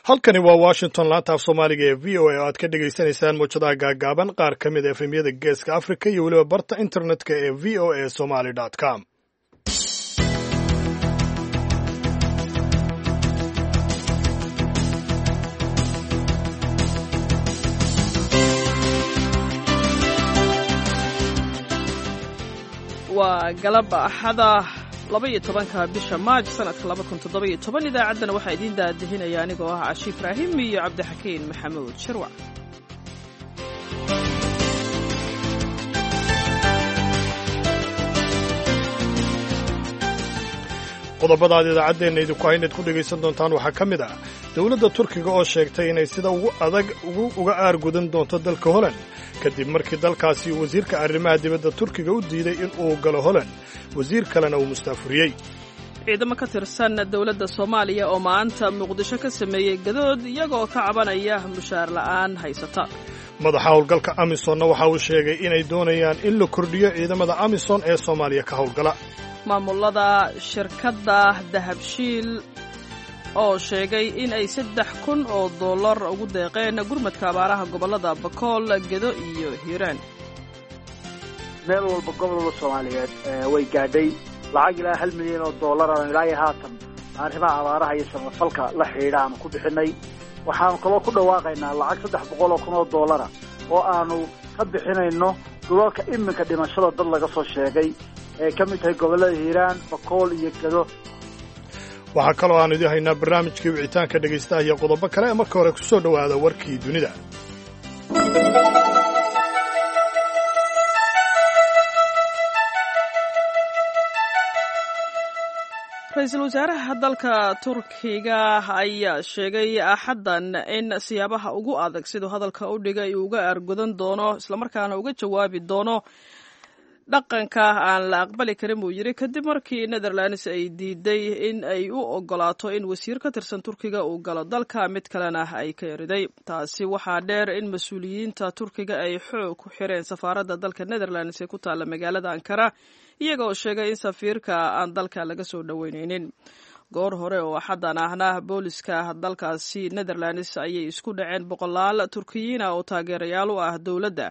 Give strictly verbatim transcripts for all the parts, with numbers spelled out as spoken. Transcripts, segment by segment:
halkani waa washington laanta af soomaaliga ee v o a oo aad ka dhagaysanaysaan mawjadaha gaagaaban qaar ka mid a efemyada geeska africa iyo weliba barta internetka ee v o a somaly com waa galab axada laba iyo tobanka bisha maaj sanadka laba kun toddoba iyo toban idaacaddana waxaa idiin daadihinaya anigoo ah cashi ibraahim iyo cabdixakiin maxamuud shirwac qodobada aad idaacaddeenna idinku haynayd ku dhegaysan doontaan waxaa ka mid ah dowladda turkiga oo sheegtay inay sida ugu adag uga aargudan doonto dalka holand kadib markii dalkaasi wasiirka arrimaha dibadda turkiga u diiday in uu galo holand wasiir kalena uu mustaafuriyey ciidamo ka tirsan dowladda soomaaliya oo maanta muqdisho ka sameeyey gadood iyagoo ka cabanaya mushaar la'aan haysata madaxa howlgalka amisonna waxa uu sheegay inay doonayaan in la kordhiyo ciidamada amison ee soomaaliya ka howlgala maamulada shirkadda dahabshiil oo sheegay in ay saddex kun oo dollar ugu deeqeen gurmadka abaaraha gobollada bakool gedo iyo hiiraan meel walba gobolada soomaaliyeed way gaadhay lacag ilaa hal milyan oo dollar aan ilaa iyo haatan arrimaha abaaraha iyo samafalka la xidhiidha aanu ku bixinay waxaanu kaloo ku dhawaaqaynaa lacag saddex boqol oo kun oo dollara oo aanu ka bixinayno dhulalka iminka dhimashada dad laga soo sheegay ee ka mid tahay gobollada hiiraan bakool iyo gedo waxaa kaloo aan idin haynaa barnaamijkii wicitaanka dhegaystaha iyo qodobo kale marka hore ku soo dhowaada warkii dunida ra-iisul wasaaraha dalka turkiga ayaa sheegay axaddan in siyaabaha ugu adag siduu hadalka u dhigay uu uga aargudan doono islamarkaana uga jawaabi doono dhaqanka aan la aqbali karin buu yidhi kadib markii netherlands ay diiday in ay u ogolaato in wasiir ka tirsan turkiga uu galo dalka mid kalena ay ka eriday taasi waxaa dheer in mas-uuliyiinta turkiga ay xoog ku xireen safaaradda dalka netherlands ee ku taalla magaalada ankara iyaga oo sheegay in safiirka aan dalka laga soo dhoweyneynin goor hore oo axaddan ahna booliska dalkaasi netherlands ayay isku dhaceen boqolaal turkiyiina oo taageerayaal u ah dowladda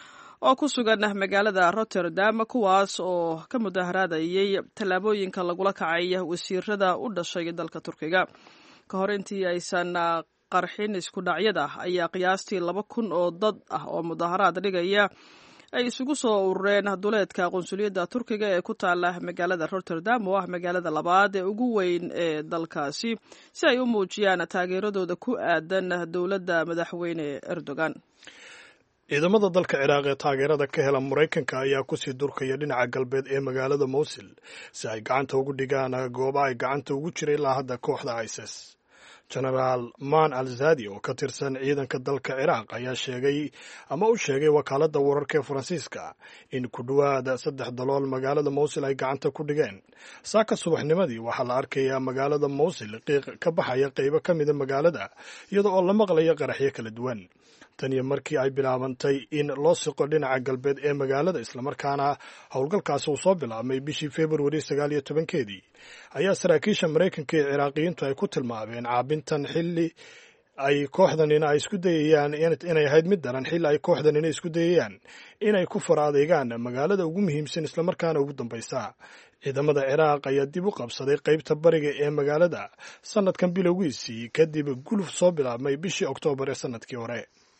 oo ku sugan magaalada rotterdam kuwaas oo ka mudaharaadayay tallaabooyinka lagula kacay wasiirada u dhashay dalka turkiga ka hor intii aysan qarxin isku dhacyada ayaa qiyaastii laba kun oo dad ah oo mudaharaad dhigaya ay isugu soo urureen duleedka qunsuliyadda turkiga ee ku taala magaalada rotterdam oo ah magaalada labaad ee ugu weyn ee dalkaasi si ay u muujiyaan taageeradooda ku aadan dowladda madaxweyne erdogan ciidamada dalka ciraaq ee taageerada ka hela maraykanka ayaa kusii durkaya dhinaca galbeed ee magaalada mowsil si ay gacanta ugu dhigaan gooba ay gacanta ugu jiray ilaa hadda kooxda isis genaraal man al zadi oo ka tirsan ciidanka dalka ciraaq ayaa sheegay ama u sheegay wakaaladda wararka ee faransiiska in ku dhowaada saddex dalool magaalada mowsil ay gacanta ku dhigeen saaka subaxnimadii waxaa la arkayaa magaalada mowsil qiiq ka baxaya qaybo ka mida magaalada iyada oo la maqlaya qaraxyo kala duwan tan iyo markii ay bilaabantay in loo siqo dhinaca galbeed ee magaalada islamarkaana howlgalkaasi uu soo bilaabmay bishii februari sagaal iyo tobankeedii ayaa saraakiisha maraykanka ee ciraaqiyiintu ay ku tilmaameen caabintan xilli ay kooxdanina ay isku dayayaan inay ahayd mid daran xilli ay kooxdanina isku dayayaan inay ku fara adeegaan magaalada ugu muhiimsan islamarkaana ugu dambaysa ciidamada ciraaq ayaa dib u qabsaday qaybta bariga ee magaalada sanadkan bilowgiisii kadib guluf soo bilaabmay bishii oktoobar ee sanadkii hore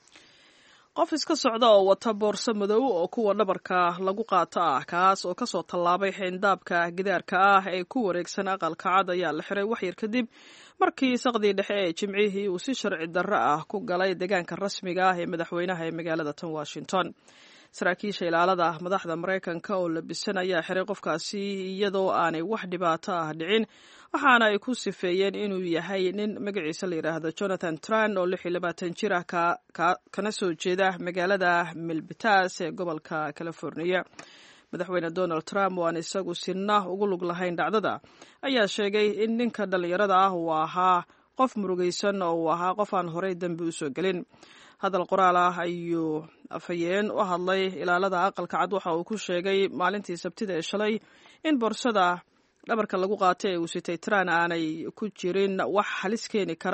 qof iska socda oo wata boorso madow oo kuwa dhabarka lagu qaato ah kaas oo kasoo tallaabay xeyndaabka gidaarka ah ee ku wareegsan aqalka cad ayaa la xiray waxyar kadib markii saqdii dhexe ee jimcihii uu si sharci darro ah ku galay deegaanka rasmiga ah ee madaxweynaha ee magaalada tan washington saraakiisha ilaalada madaxda maraykanka oo labisan ayaa xiray qofkaasi iyadoo aanay wax dhibaato ah dhicin waxaana ay ku sifeeyeen inuu yahay nin magaciisa la yidhaahdo jonathan tran oo lix iyo labaatan jir ah kana soo jeeda magaalada milbitas ee gobolka california madaxweyne donald trump oo aan isagu sinna ugu lug lahayn dhacdada ayaa sheegay in ninka dhallinyarada ah uu ahaa qof murugaysan oo uu ahaa qof aan horey dembi usoo gelin hadal qoraal ah ayuu afhayeen u hadlay ilaalada aqalka cad waxa uu ku sheegay maalintii sabtida ee shalay in boorsada dhabarka lagu qaatay ee uu sitay tran aanay ku jirin wax halis keeni kara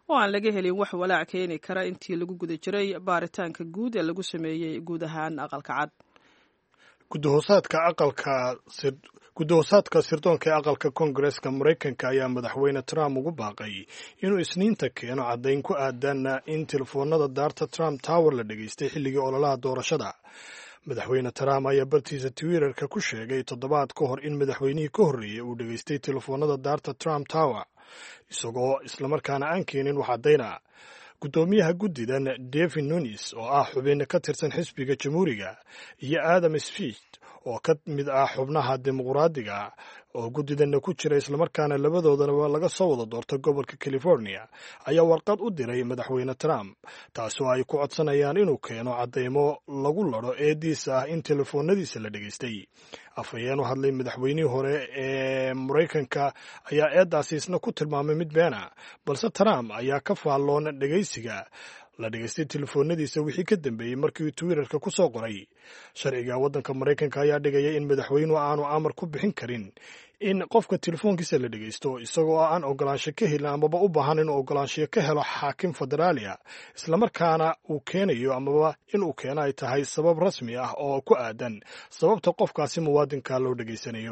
oo aan laga helin wax walaac keeni kara intii lagu guda jiray baaritaanka guud ee lagu sameeyey guud ahaan aqalka cad. gudahoosaadka aqalka gudahoosaadka sirdoonka ee aqalka koongareeska maraykanka ayaa madaxweyne trump ugu baaqay inuu isniinta keeno caddayn ku aadan in telefoonada daarta Trump Tower la dhegaystay xilligii ololaha doorashada. madaxweyne Trump ayaa bartiisa Twitterka ku sheegay toddobaad ka hor in madaxweynihii ka horreeyay uu dhegaystay telefoonada daarta Trump Tower isagoo islamarkaana aan keenin wax caddayna. guddoomiyaha guddidan Devin Nunes oo ah xubin ka tirsan xisbiga jamhuuriga iyo Adam Schiff oo ka mid ah xubnaha dimuqraadiga oo guddidanna ku jira islamarkaana labadoodaba laga soo wada doortay gobolka California ayaa warqad u diray madaxweyne Trump taasoo ay ku codsanayaan inuu keeno caddaymo lagu laro eediisa ah in telefoonadiisa la dhegaystay. afhayeen u hadlay madaxweynihii hore ee Maraykanka ayaa eedaasi isna ku tilmaamay mid beena, balse Trump ayaa ka faalloon dhegaysiga la dhegaystay telefoonadiisa wixii ka dambeeyey markii Twitterka ku soo qoray. sharciga waddanka Maraykanka ayaa dhigaya in madaxweynuhu aanu amar ku bixin karin in qofka telefoonkiisa la dhegaysto isagoo aan ogolaansho ka helin amaba u baahan inuu ogolaansho ka helo xaakim federaaliya, islamarkaana uu keenayo amaba inuu keeno ay tahay sabab rasmi ah oo ku aadan sababta qofkaasi muwaadinka loo dhegaysanayo.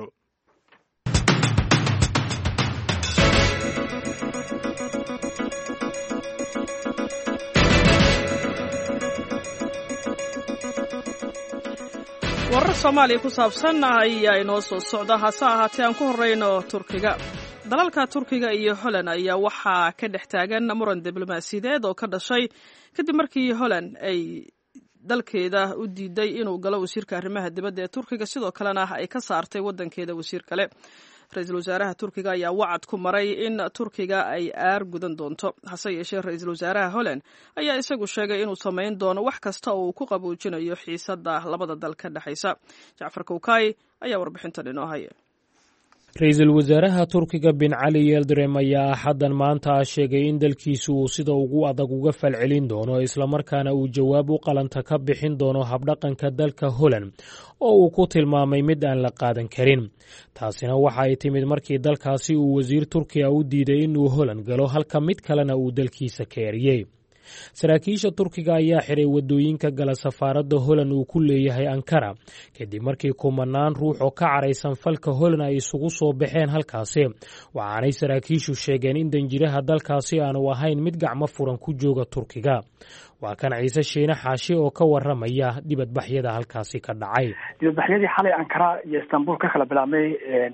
warar Soomaaliya ku saabsan ayaa inoo soo socda, hase ahaatee aan ku horreyno Turkiga. dalalka Turkiga iyo Holland ayaa waxaa ka dhex taagan muran diblomaasiyadeed oo ka dhashay kadib markii Holland ay dalkeeda u diiday inuu galo wasiirka arrimaha dibadda ee Turkiga, sidoo kalena ay ka saartay waddankeeda wasiir kale. ra-iisul wasaaraha Turkiga ayaa wacad ku maray in Turkiga ay aar gudan doonto, hase yeeshee ra-iisul wasaaraha Holland ayaa isagu sheegay inuu samayn doono wax kasta oo uu ku qaboojinayo xiisadda labada dal ka dhexaysa. Jacfar Kowkay ayaa warbixintan inoo haya. ra-iisul wasaaraha Turkiga bin Cali Yildirim ayaa axaddan maanta sheegay in dalkiisu uu sida ugu adag uga falcelin doono islamarkaana uu jawaab u qalanta ka bixin doono habdhaqanka dalka Holland oo uu ku tilmaamay mid aan la qaadan karin. taasina waxa ay timid markii dalkaasi uu wasiir Turkiya u diiday inuu Holland galo halka mid kalena uu dalkiisa ka eriyey. saraakiisha Turkiga ayaa xiray wadooyinka gala safaaradda Holland uu ku leeyahay Ankara kadib markii kumanaan ruux oo ka caraysan falka Holland ay isugu soo baxeen halkaasi, waxaanay saraakiishu sheegeen in danjiraha dalkaasi aanu ahayn mid gacmo furan ku jooga Turkiga. waa kan Ciise Shiine Xaashi oo ka waramaya dibadbaxyada halkaasi ka dhacay. dibadbaxyadii xalay Ankara iyo Istanbul ka kala bilaabmay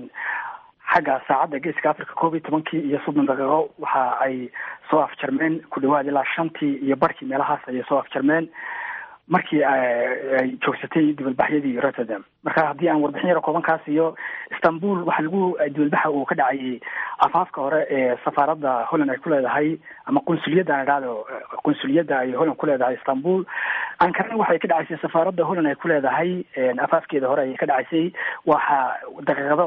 xagga saacadda geeska Afrika koob iyo tobankii iyo soddon daqiiqo waxa ay soo afjarmeen ku dhawaad ilaa shantii iyo barkii meelahaas ayay soo afjarmeen markii ay joogsatay dibadbaxyadii Rotterdam. marka haddii aan warbixin yar koobankaas iyo Istanbul waxa lagu dibadbaxa uu ka dhacay afaafka hore ee safaaradda Holland ay ku leedahay ama qunsuliyadda aan idhaahdo qunsuliyadda ay Holland ku leedahay Istanbul. Ankara waxay ka dhacaysay safaaradda Holland ay ku leedahay afaafkeeda hore ay ka dhacaysay waxa daqiiqado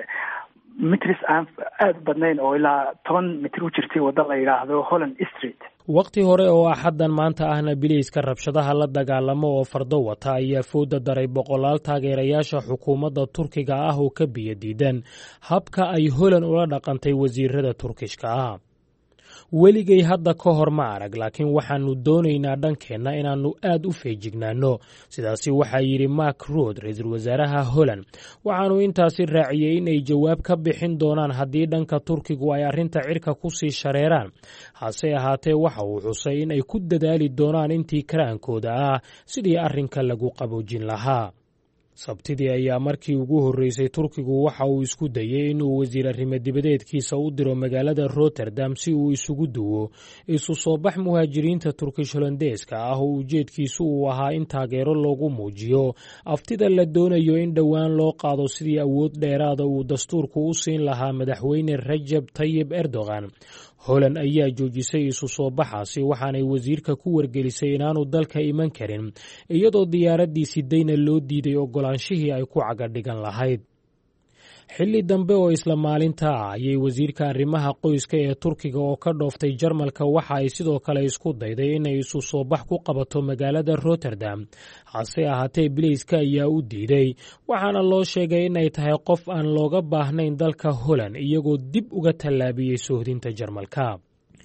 mitris aan aad u badnayn oo ilaa toban mitir u jirtay wadda la yidhaahdo Holland Street. waqti hore oo axaddan maanta ahna biliiska rabshadaha la dagaalamo oo fardo wata ayaa fooda daray boqolaal taageerayaasha xukuumadda Turkiga ah oo ka biyo diidan habka ay Holland ula dhaqantay wasiirada Turkishka ah. weligay hadda ka hor ma arag, laakiin waxaanu doonaynaa dhankeenna inaannu aad u feejignaano, sidaasi waxaa yidhi Mark Rutte, ra-iisul wasaaraha Holland. waxaanu intaasi raaciyey inay jawaab ka bixin doonaan haddii dhanka Turkigu ay arrinta cirka ku sii shareeraan. hase ahaatee waxa uu xusay in ay ku dadaali doonaan intii karaankooda ah sidii arrinka lagu qaboojin lahaa. sabtidii ayaa markii ugu horreysay Turkigu waxa uu isku dayay inuu wasiir arrimo dibadeedkiisa u diro magaalada Rotterdam si uu isugu duwo isu soo bax muhaajiriinta Turkish Hollandeeska ah oo ujeedkiisu uu ahaa in taageero loogu muujiyo aftida la doonayo in dhowaan loo qaado sidii awood dheeraada uu dastuurku u siin lahaa madaxweyne Recep Tayyip Erdogan. Holland ayaa joojisay isu soo baxaasi waxaanay wasiirka ku wargelisay inaanu dalka iman karin iyadoo diyaaradiisi dayna loo diiday ogolaanshihii ay ku caga dhigan lahayd. xilli dambe oo isla maalinta ah ayay wasiirka arrimaha qoyska ee Turkiga oo ka dhooftay Jarmalka waxa ay sidoo kale isku dayday inay isu soo bax ku qabato magaalada Rotterdam, hase ahaatee biliiska ayaa u diiday, waxaana loo sheegay inay tahay qof aan looga baahnayn dalka Holland iyagoo dib uga tallaabiyey soohdinta Jarmalka.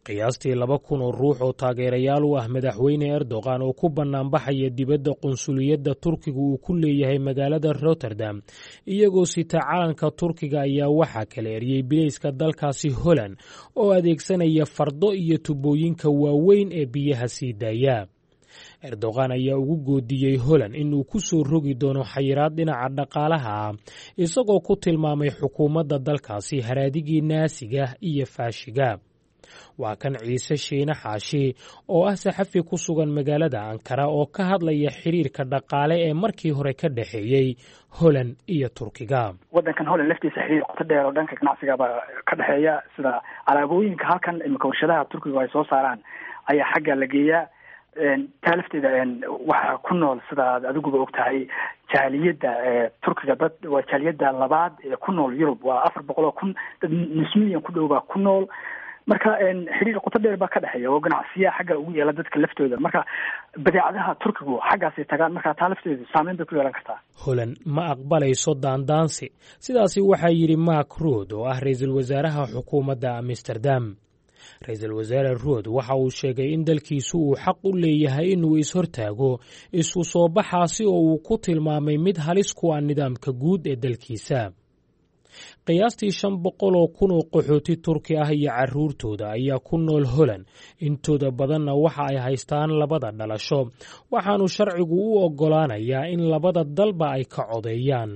qiyaastii laba kun oo ruux oo taageerayaal u ah madaxweyne erdogan oo ku bannaanbaxaya dibadda qunsuliyadda turkiga uu ku leeyahay magaalada rotterdam iyagoo sita calanka turkiga ayaa waxaa kala eriyey bilayska dalkaasi holland oo adeegsanaya fardo iyo tubooyinka waaweyn ee biyaha sii daaya. erdogan ayaa ugu goodiyey holland inuu ku soo rogi doono xayiraad dhinaca dhaqaalaha ah isagoo ku tilmaamay xukuumadda dalkaasi haraadigii naasiga iyo faashiga. waa kan ciise shiine xaashi oo ah saxafi ku sugan magaalada ankara oo ka hadlaya xiriirka dhaqaale ee markii hore ka dhexeeyey holland iyo turkiga. wadankan holland laftiisa xiriir qoto dheer oo dhanka ganacsigaba ka dhexeeya, sida alaabooyinka halkan imika warshadaha turkiga ay soo saaraan ayaa xagga la geeyaa. taa lafteeda waxaa ku nool sida ad adiguba og tahay jaaliyadda turkiga, dad waa jaaliyadda labaad ee ku nool yurub, waa afar boqol oo kun, dad nus milyan ku dhow baa ku nool. marka xiriir qoto dheer baa ka dhexeeya oo ganacsiya xagga ugu yeela dadka laftooda. marka badeecadaha turkigu xaggaasay tagaan, marka taa lafteedu saameyn bay ku yeelan kartaa. holland ma aqbalayso daandaansi, sidaasi waxaa yidhi mark rutte oo ah ra-iisul wasaaraha xukuumadda amsterdam. ra-iisul wasaare rutte waxa uu sheegay in dalkiisu uu xaq u leeyahay inuu is-hortaago isu soo baxaasi oo uu ku tilmaamay mid halis ku ah nidaamka guud ee dalkiisa. qiyaastii shan boqol oo kun oo qaxooti turki ah iyo carruurtooda ayaa ku nool holland, intooda badanna waxa ay haystaan labada dhalasho, waxaanu sharcigu u oggolaanayaa in labada dalba ay ka codeeyaan.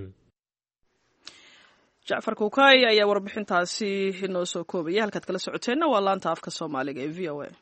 jacfar kuukay ayaa warbixintaasi inoo soo koobaya. halkaad kala socoteenna waa laanta afka soomaaliga ee v o a.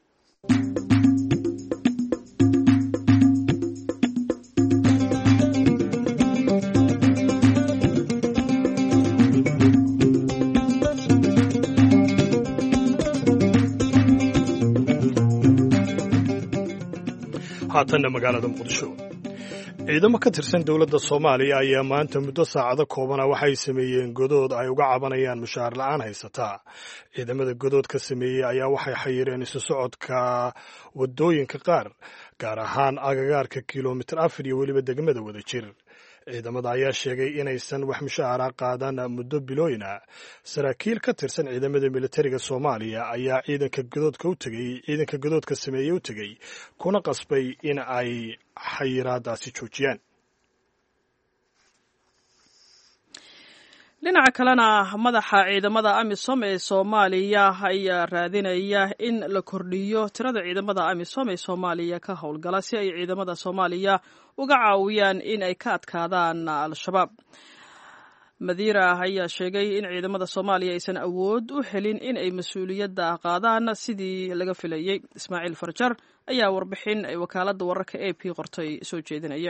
haatanna magaalada muqdisho, ciidamo ka tirsan dowladda soomaaliya ayaa maanta muddo saacado koobana waxay sameeyeen godood ay uga cabanayaan mushaar la'aan haysataa. ciidamada godood ka sameeyey ayaa waxay xayireen isu socodka waddooyinka qaar, gaar ahaan agagaarka kilomitir afar iyo weliba degmada Wadajir. ciidamada ayaa sheegay inaysan wax mushaara qaadan muddo bilooyin ah. saraakiil ka tirsan ciidamada militariga Soomaaliya ayaa ciidanka godoodka u tagay ciidanka godoodka sameeyey u tagay kuna qasbay in ay xayiraadaasi joojiyaan. dhinaca kalena madaxa ciidamada amisom ee Soomaaliya ayaa raadinaya in la kordhiyo tirada ciidamada amisom ee Soomaaliya ka howlgala si ay ciidamada Soomaaliya uga caawiyaan in ay ka adkaadaan al-shabaab. Madiira ayaa sheegay in ciidamada Soomaaliya aysan awood u helin in ay mas'uuliyadda qaadaan sidii laga filayay. Ismaaciil Farjar ayaa warbixin ay wakaaladda wararka A P qortay soo jeedinaya.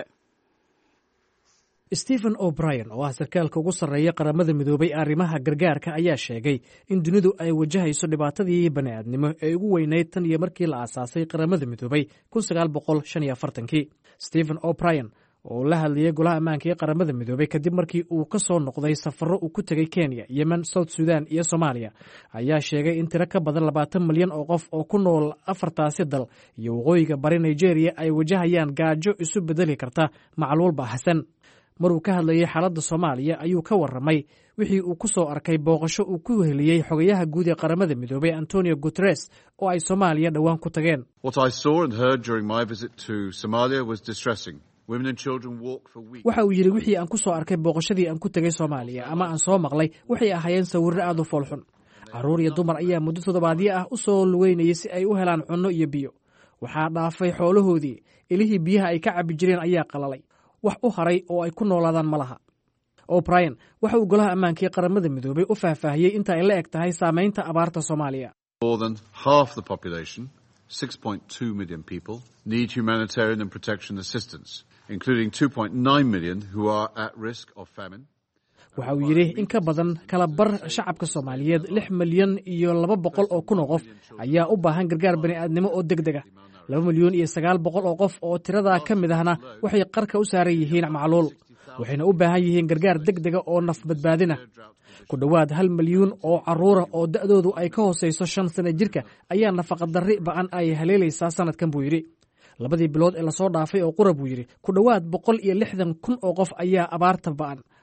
Stephen O'Brien oo ah sarkaalka ugu sarreeya qaramada midoobay arrimaha gargaarka ayaa sheegay in dunidu ay wajahayso dhibaatadii bani'aadnimo ee ugu weynayd tan iyo markii la aasaasay qaramada midoobay kun sagaal boqol shan iyo afartankii. Stephen O'Brien oo la hadlayay golaha ammaanka ee qaramada midoobay kadib markii uu ka soo noqday safarro uu ku tegay Kenya, Yemen, South Sudan iyo Soomaaliya, ayaa sheegay in tiro ka badan labaatan milyan oo qof oo ku nool afartaasi dal iyo waqooyiga bari Nigeria ay wajahayaan gaajo isu bedeli karta macluul baahsan. maruu ka hadlayay xaaladda Soomaaliya ayuu ka warramay wixii uu ku soo arkay booqasho uu ku heliyay xogayaha guud ee qaramada midoobay Antonio Guterres oo ay Soomaaliya dhawaan ku tageen. What I saw and heard during my visit to Somalia was distressing. Women and children walk for weeks. Waxa uu yiri wixii aan ku soo arkay booqashadii aan ku tagay Soomaaliya ama aan soo maqlay waxay ahaayeen sawirro aad u foolxun. Carruur iyo dumar ayaa muddo toddobaadyo ah u soo lugeynayay si ay u helaan cunno iyo biyo. Waxaa dhaafay xoolahoodii, ilihii biyaha ay ka cabbi jireen ayaa qalalay. wax u haray oo ay ku noolaadaan malaha. O'Brien waxa uu golaha ammaanka ee qaramada midoobay u faahfaahiyey inta ay la eg tahay saameynta abaarta Soomaaliya. More than half the population, six point two million people, need humanitarian and protection assistance, including two point nine million who are at risk of famine. waxa uu yidhi in ka badan kala bar shacabka Soomaaliyeed lix milyan iyo laba boqol oo kun oo qof ayaa u baahan gargaar bani'aadnimo oo degdeg ah. laba milyan iyo sagaal boqol oo qof oo tirada ka mid ahna waxay qarka u saaran yihiin macluul, waxayna u baahan yihiin gargaar degdega oo naf badbaadina. ku dhowaad hal milyan oo carruur ah oo da'doodu ay ka hooseyso shan sano jirka ayaa nafaqa darri ba'an ay haleelaysaa sanadkan buu yidhi. labadii bilood ee lasoo dhaafay oo qura buu yidhi ku dhowaad boqol iyo lixdan kun oo qof ayaa abaarta ba'an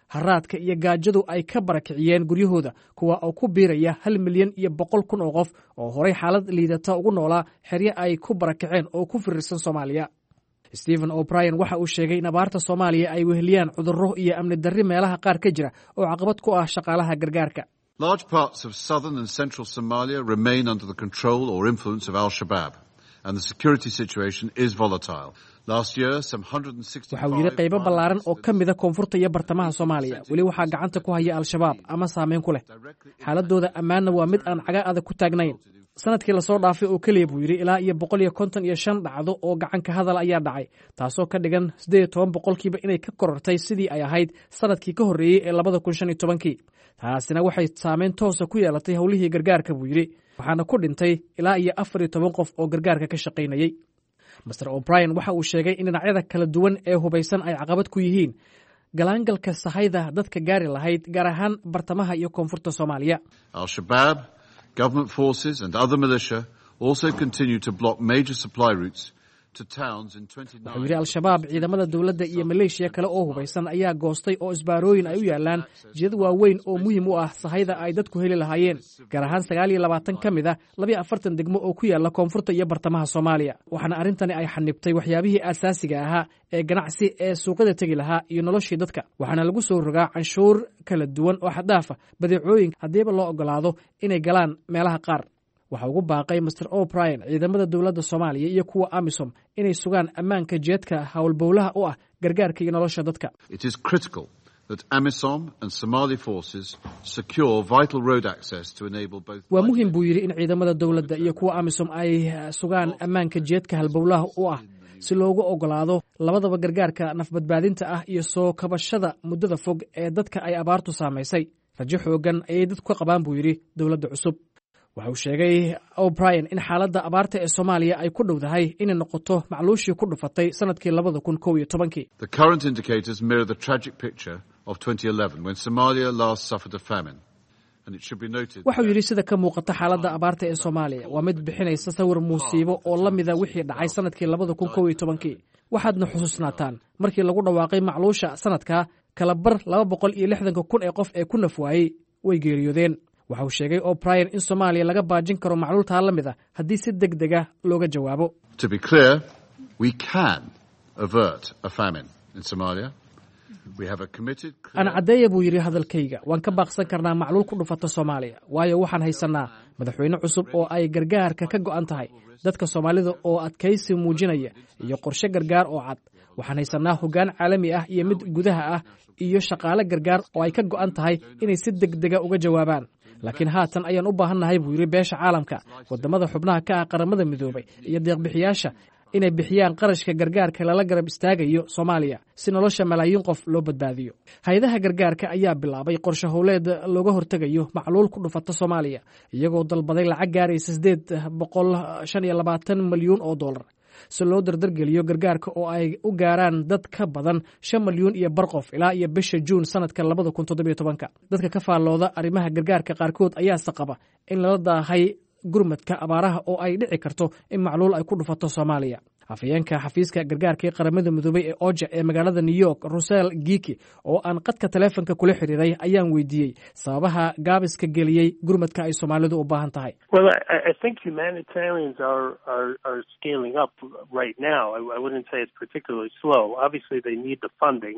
haraadka iyo gaajadu ay ka barakiciyeen guryahooda kuwa oo ku biiraya hal milyan iyo boqol kun oo qof oo horay xaalad liidata ugu noolaa xeryo ay ku barakaceen oo ku firirsan soomaaliya. stephen o'brien waxa uu sheegay in abaarta soomaaliya ay weheliyaan cudurro iyo amni darri meelaha qaar ka jira oo caqabad ku ah shaqaalaha gargaarka. Large parts of southern and central Somalia remain under the control or influence of al-Shabaab, and the security situation is volatile. Last year, some one hundred sixty-five waxa uu yidhi qaybo ballaaran oo ka mida koonfurta iyo bartamaha Soomaaliya weli waxaa gacanta ku haya al-Shabaab ama saameyn ku leh. Xaaladooda ammaanna waa mid aan caga adag ku taagnayn. sanadkii lasoo dhaafay oo keliya buu yidhi ilaa iyo boqol iyo konton iyo shan dhacdo oo gacanka hadal ayaa dhacay, taasoo ka dhigan siddeed iyo toban boqolkiiba inay ka korortay sidii ay ahayd sanadkii ka horreeyey ee labada kun shan iyo tobankii. taasina waxay saameyn toosa ku yeelatay howlihii gargaarka buu yidhi, waxaana ku dhintay ilaa iyo afar iyo toban qof oo gargaarka ka shaqaynayey. master o'brien waxa uu sheegay in dhinacyada kala duwan ee hubaysan ay caqabad ku yihiin galaangalka sahayda dadka gaari lahayd gaar ahaan bartamaha iyo koonfurta Soomaaliya. Al-Shabaab, government forces and other militia also continue to block major supply routes to towns in twenty-nine. wuxuu yidhi al-shabaab ciidamada dowladda iyo maleeshiya kale oo hubaysan ayaa goostay oo isbaarooyin ay u yaalaan jidad waaweyn oo muhiim u ah sahayda ay dadku heli lahaayeen, gaar ahaan sagaal iyo labaatan ka mid a labiyo afartan degmo oo ku yaala koonfurta iyo bartamaha Soomaaliya. waxaana arrintani ay xanibtay waxyaabihii aasaasiga ahaa ee ganacsi ee suuqyada tegi lahaa iyo noloshii dadka, waxaana lagu soo rogaa canshuur kala duwan oo xaddaafa badeecooyin haddiiba loo ogolaado inay galaan meelaha qaar. waxa ugu baaqay master o'brien ciidamada dowladda Soomaaliya iyo kuwa amisom inay sugaan ammaanka jeedka howlbowlaha u ah gargaarka iyo nolosha dadka. It is critical that AMISOM and Somali forces secure vital road access to enable both. waa muhiim buu yidhi in ciidamada dowladda iyo kuwa amisom ay sugaan ammaanka jeedka halbowlaha u ah si loogu ogolaado labadaba gargaarka nafbadbaadinta ah iyo soo kabashada muddada fog ee dadka ay abaartu saamaysay. rajo xoogan ayay dadku ka qabaan buu yidhi dowladda cusub. waxa uu sheegay o'brien in xaaladda abaarta ee Soomaaliya ay ku dhowdahay inay noqoto macluushii ku dhufatay sanadkii labada kun kow iyo tobankii. The current indicators mirror the tragic picture of twenty eleven when Somalia last suffered a famine. And it should be noted. waxa uu yidhi sida ka muuqata xaaladda abaarta ee Soomaaliya waa mid bixinaysa sawir musiibo oo la mida wixii dhacay sanadkii labada kun kow iyo tobankii. waxaadna xusuusnaataan markii lagu dhawaaqay macluusha sanadka kala bar laba boqol iyo lixdan kun ee qof ee ku nafwaayey way geeriyoodeen. waxa uu sheegay o'brien in Soomaaliya laga baajin karo macluultaa la mid a haddii si degdega looga jawaabo. To be clear, we can avert a famine in Somalia. We have a committed. ana caddeeya buu yidhi hadalkayga, waan ka baaqsan karnaa macluul ku dhufata Soomaaliya, waayo waxaan haysanaa madaxweyne cusub oo ay gargaarka ka go'an tahay dadka Soomaalida oo adkaysi muujinaya iyo qorshe gargaar oo cad. waxaan haysanaa hoggaan caalami ah iyo mid gudaha ah iyo shaqaale gargaar oo ay ka go'an tahay inay si degdega uga jawaabaan. laakiin haatan ayaan u baahannahay buu yidhi beesha caalamka, wadamada xubnaha ka ah qaramada midoobay iyo deeqbixiyaasha inay bixiyaan qarashka gargaarka lala garab istaagayo Soomaaliya si nolosha malaayiin qof loo badbaadiyo. hay'adaha gargaarka ayaa bilaabay qorshe howleed looga hortegayo macluul ku dhufata Soomaaliya, iyagoo dalbaday lacag gaaraysa siddeed boqol shan iyo labaatan milyuun oo dollar si loo dardargeliyo gargaarka oo ay u gaaraan dad ka badan shan milyuun iyo bar qof ilaa iyo bisha Juun sanadka labada kun toddobiyo tobanka. dadka ka faallooda arrimaha gargaarka qaarkood ayaa saqaba in lala daahay gurmadka abaaraha oo ay dhici karto in macluul ay ku dhufato Soomaaliya. afayeenka xafiiska gargaarka ee qaramada midoobay ee OCHA ee magaalada New York, Russell Geeki, oo aan qadka taleefanka kula xiriiray ayaan weydiiyey sababaha gaabiska geliyey gurmadka ay Soomaalidu u baahan tahay. Well, I, I think humanitarians are, are, are scaling up right now. I, I wouldn't say it's particularly slow. Obviously, they need the funding.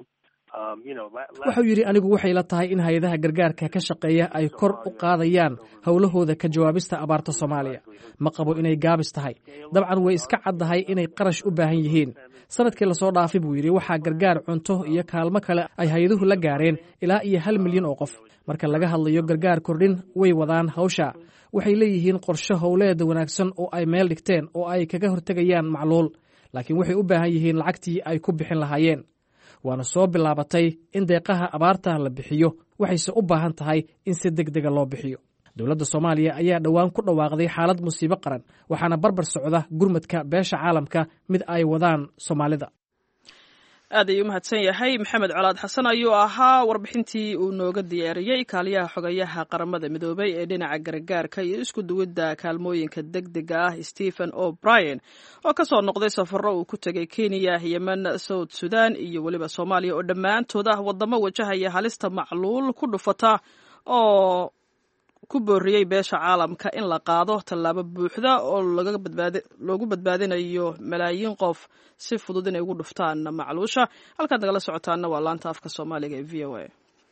wuxuu yidhi anigu waxay la tahay in hay-adaha gargaarka ka shaqeeya ay kor u qaadayaan howlahooda ka jawaabista abaarta Soomaaliya. ma qabo inay gaabis tahay. dabcan way iska caddahay inay qarash u baahan yihiin. sanadkii lasoo dhaafay buu yidhi waxaa gargaar cunto iyo kaalmo kale ay hay-aduhu la gaareen ilaa iyo hal milyan oo qof. marka laga hadlayo gargaar kordhin way wadaan hawsha. waxay leeyihiin qorshe howleed wanaagsan oo ay meel dhigteen oo ay kaga hortegayaan macluul, laakiin waxay u baahan yihiin lacagtii ay ku bixin lahaayeen. waana soo bilaabatay in deeqaha abaarta la bixiyo, waxayse u baahan tahay in si degdega loo bixiyo. dowladda Soomaaliya ayaa dhowaan ku dhawaaqday xaalad musiibo qaran, waxaana barbar socda gurmadka beesha caalamka mid ay wadaan Soomaalida. aad ayuu umahadsan yahay maxamed colaad xasan ayuu ahaa warbixintii uu nooga diyaariyey kaaliyaha xogayaha qaramada midoobay ee dhinaca gargaarka iyo isku duwidda kaalmooyinka degdega ah Stephen O'Brien oo ka soo noqday safarro uu ku tegay Kenya, Yemen, South Sudan iyo weliba Soomaaliya oo dhammaantood ah wadamo wajahaya halista macluul ku dhufata oo ku booriyey beesha caalamka in la qaado tallaabo buuxda oo loogu badbaadinayo malaayiin qof si fudud inay ugu dhuftaan macluusha. halkaad nagala socotaana waa laanta afka Soomaaliga ee V O A.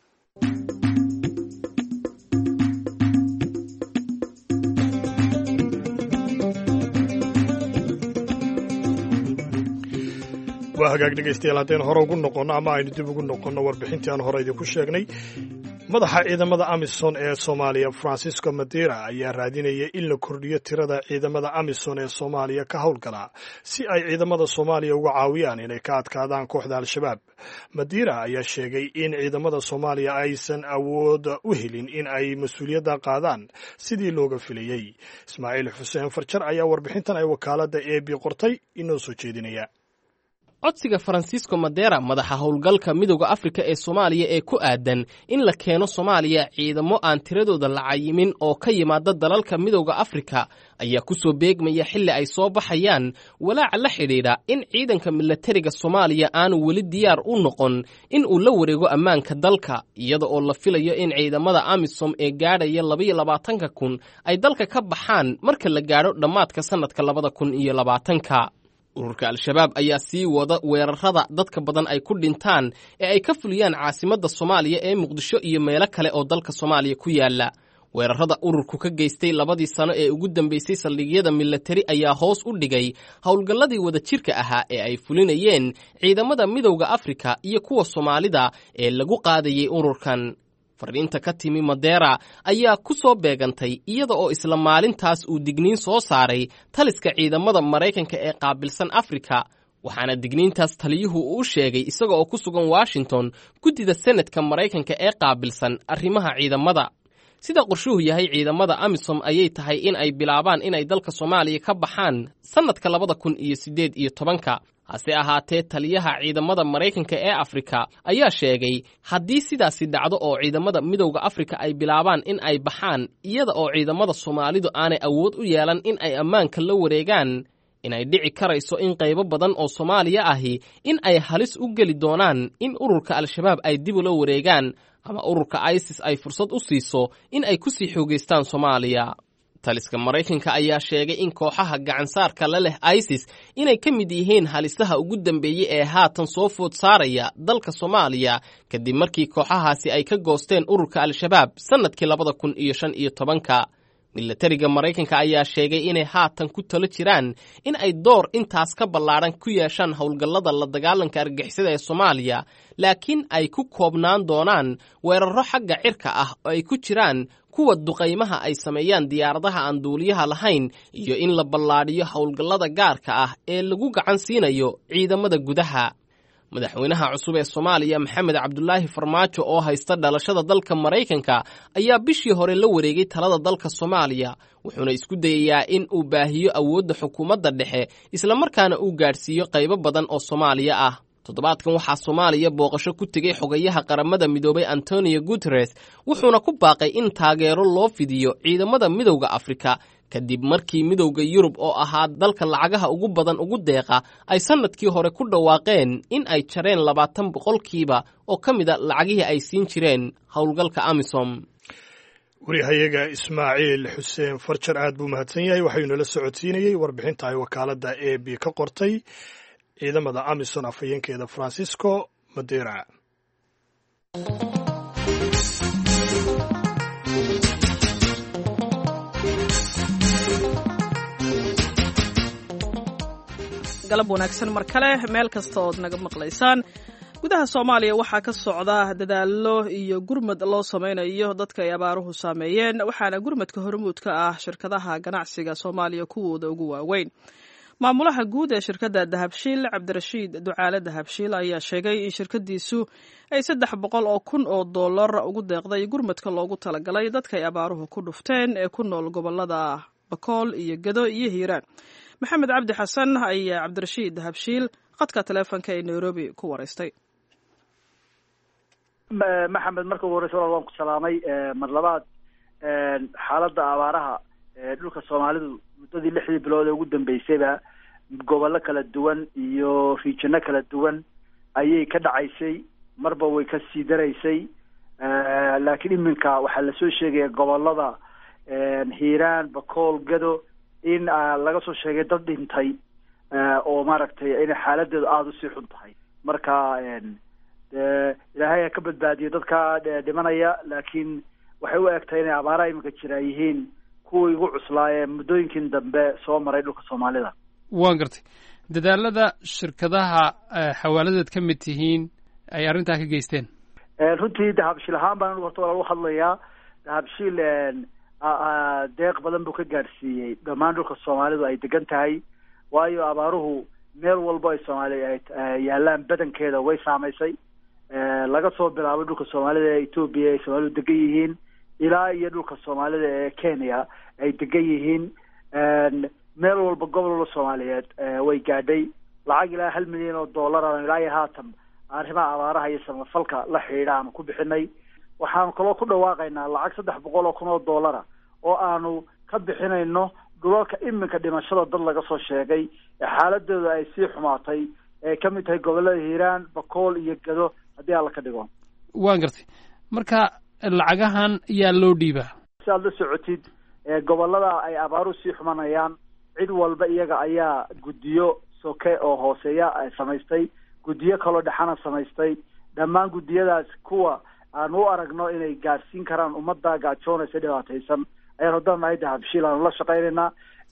waa hagaag dhegaystayaal haddaynu hore ugu noqonno ama aynu dib ugu noqonno warbixintii aan hore idinku sheegnay, madaxa ciidamada amisom ee Soomaaliya Francisco Madera ayaa raadinaya in la kordhiyo tirada ciidamada amisom ee Soomaaliya ka howlgala si ay ciidamada Soomaaliya uga caawiyaan inay ka adkaadaan kooxda Al-Shabaab. Madera ayaa sheegay in ciidamada Soomaaliya aysan awood u helin in ay mas'uuliyadda qaadaan sidii looga filayay. Ismaaciil Xuseen Farjar ayaa warbixintan ay wakaaladda A B qortay inoo soo jeedinaya. codsiga Francisco Madera madaxa howlgalka midowga Afrika ee Soomaaliya ee ku aadan in la keeno Soomaaliya ciidamo aan tiradooda la cayimin oo ka yimaada dalalka midowga Afrika ayaa ku soo beegmaya xilli ay soo baxayaan walaaca la xidhiidha in ciidanka militariga Soomaaliya aanu weli diyaar u noqon in uu la wareego ammaanka dalka, iyada oo la filayo in ciidamada AMISOM ee gaadhaya laba iyo labaatan kun ay dalka ka baxaan marka la gaadho dhammaadka sanadka labada kun iyo labaatanka. ururka Al-Shabaab ayaa sii wada weerarada dadka badan ay ku dhintaan ee ay ka fuliyaan caasimadda Soomaaliya ee Muqdisho iyo meelo kale oo dalka Soomaaliya ku yaala. weerarada ururku ka geystay labadii sano ee ugu dambeysay saldhigyada militari ayaa hoos u dhigay howlgalladii wadajirka ahaa ee ay fulinayeen ciidamada midowga Afrika iyo kuwa Soomaalida ee lagu qaadayay ururkan. fariinta ka timi Madera ayaa ku soo beegantay iyada oo isla maalintaas uu digniin soo saaray taliska ciidamada Mareykanka ee qaabilsan Afrika, waxaana digniintaas taliyuhu uu sheegay isaga oo ku sugan Washington guddida Senadka Mareykanka ee qaabilsan arrimaha ciidamada. sida qorshuhu yahay ciidamada AMISOM ayay tahay in ay bilaabaan inay dalka Soomaaliya ka baxaan sanadka labada kun iyo siddeed iyo tobanka. hase ahaatee taliyaha ciidamada Mareykanka ee Afrika ayaa sheegay haddii sidaasi dhacdo oo ciidamada midowga Afrika ay bilaabaan in ay baxaan iyada oo ciidamada Soomaalidu aanay awood u yeelan in ay ammaanka la wareegaan, inay dhici karayso in qaybo badan oo Soomaaliya ahi in ay halis u geli doonaan in ururka Al-Shabaab ay dib ula wareegaan ama ururka ISIS ay fursad u siiso in ay ku sii xoogeystaan Soomaaliya. taliska Mareykanka ayaa sheegay in kooxaha gacansaarka la leh ISIS inay ka mid yihiin halisaha ugu dambeeyay ee haatan soo food saaraya dalka Soomaaliya kadib markii kooxahaasi ay ka goosteen ururka Al-Shabaab sanadkii labada kun iyo shan iyo tobanka. militariga Mareykanka ayaa sheegay inay haatan ku talo jiraan in ay door intaas ka ballaaran ku yeeshaan howlgallada la dagaalanka argagixisada ee Soomaaliya, laakiin ay ku koobnaan doonaan weerarro xagga cirka ah oo ay ku jiraan kuwa duqaymaha ay sameeyaan diyaaradaha aan duuliyaha lahayn iyo in la ballaadhiyo howlgallada gaarka ah ee lagu gacan siinayo ciidamada gudaha. madaxweynaha cusub ee Soomaaliya Maxamed Cabdullaahi Farmaajo oo haysta dhalashada dalka Mareykanka ayaa bishii hore la wareegay talada dalka Soomaaliya, wuxuuna isku dayayaa in uu baahiyo awoodda xukuumadda dhexe isla markaana uu gaadhsiiyo qaybo badan oo Soomaaliya ah. toddobaadkan waxaa Soomaaliya booqasho ku tegay xogayaha qaramada midoobay Antonio Guterres, wuxuuna ku baaqay in taageero loo fidiyo ciidamada midowga Afrika kadib markii midowga Yurub oo ahaa dalka lacagaha ugu badan ugu deeqa ay sanadkii hore ku dhawaaqeen in ay jareen labaatan boqolkiiba oo ka mid a lacagihii ay siin jireen howlgalka AMISOM. wariyahayaga Ismaaciil Xuseen Farjar aad buu mahadsan yahay, waxaynu la socodsiinayay warbixinta ay wakaaladda A B ka qortay ciidamada AMISOM afhayeenkeeda Francisco Madera. galab wanaagsan mar kale meel kasta ood naga maqlaysaan. gudaha Soomaaliya waxaa ka socda dadaallo iyo gurmad loo sameynayo dadka ay abaaruhu saameeyeen, waxaana gurmadka hormuudka ah shirkadaha ganacsiga Soomaaliya kuwooda ugu waaweyn. maamulaha guud ee shirkadda Dahabshiil Cabdirashiid Ducaale Dahabshiil ayaa sheegay in shirkadiisu ay saddex boqol oo kun oo dollar ugu deeqday gurmadka loogu talagalay dadka ay abaaruhu ku dhufteen ee ku nool gobolada Bakool iyo Gado iyo Hiiraan. maxamed cabdi xasan ayaa Cabdirashiid Dahabshiil qadka taleefonka ee nairobi ku waraystay. maxamed marka ugu horeysa waan ku salaamay mar labaad xaaladda abaaraha dhulka Soomaalidu muddadii lixdii bilood ee ugu dambeysayba gobollo kala duwan iyo regiono kala duwan ayay ka dhacaysay marba way ka sii daraysay laakiin iminka waxaa la soo sheegay gobollada Hiiraan, Bakool, Gado in laga soo sheegay dad dhintay oo maaragtay in xaaladdeedu aada u sii xun tahay marka ilaahay ka badbaadiyo dadka dhimanaya laakiin waxay u egtahay inay abaaraha iminka jira yihiin kuwii ugu cuslaayeen muddooyinkan dambe soo maray dhulka Soomaalida. waan gartay dadaalada shirkadaha xawaaladeed ka mid tihiin ay arrintaa ka geysteen. runtii dahabshiil ahaan baan horta walaal u hadlayaa. dahabshiil deeq badan buu ka gaadhsiiyey dhammaan dhulka Soomaalidu ay degan tahay waayo abaaruhu meel walba ay Soomaaliya ay yaalaan badankeeda way saamaysay laga soo bilaabo dhulka Soomaalida ee Ethiopia ay Soomaalidu degan yihiin ilaa iyo dhulka Soomaalida ee Kenya ay degan yihiin meel walba gobolka Soomaaliyeed way gaadhay lacag ilaa hal milyan oo dollar ah ilaa haatan arrimaha abaaraha iyo samafalka la xiriiraan ku bixinay waxaan kaloo ku dhawaaqaynaa lacag saddex boqol oo kun oo dollar oo aanu ka bixinayno dhulalka iminka dhimashada dad laga soo sheegay ee xaaladooda ay sii xumaatay ee ka mid tahay gobollada Hiiraan, Bakool iyo Gado haddii alla ka dhigo. waan gartay marka lacagahan yaa loo dhiibaa si aad la socotid gobollada ay abaaru sii xumanayaan cid walba iyaga ayaa guddiyo soke oo hooseeya ay samaystay guddiyo kaloo dhaxana samaystay dhammaan guddiyadaas kuwa aan u aragno inay gaadhsiin karaan ummadda gaajoonaysa dhibaataysan ayaan wadanahay dahabshiil aanu la shaqaynaynaa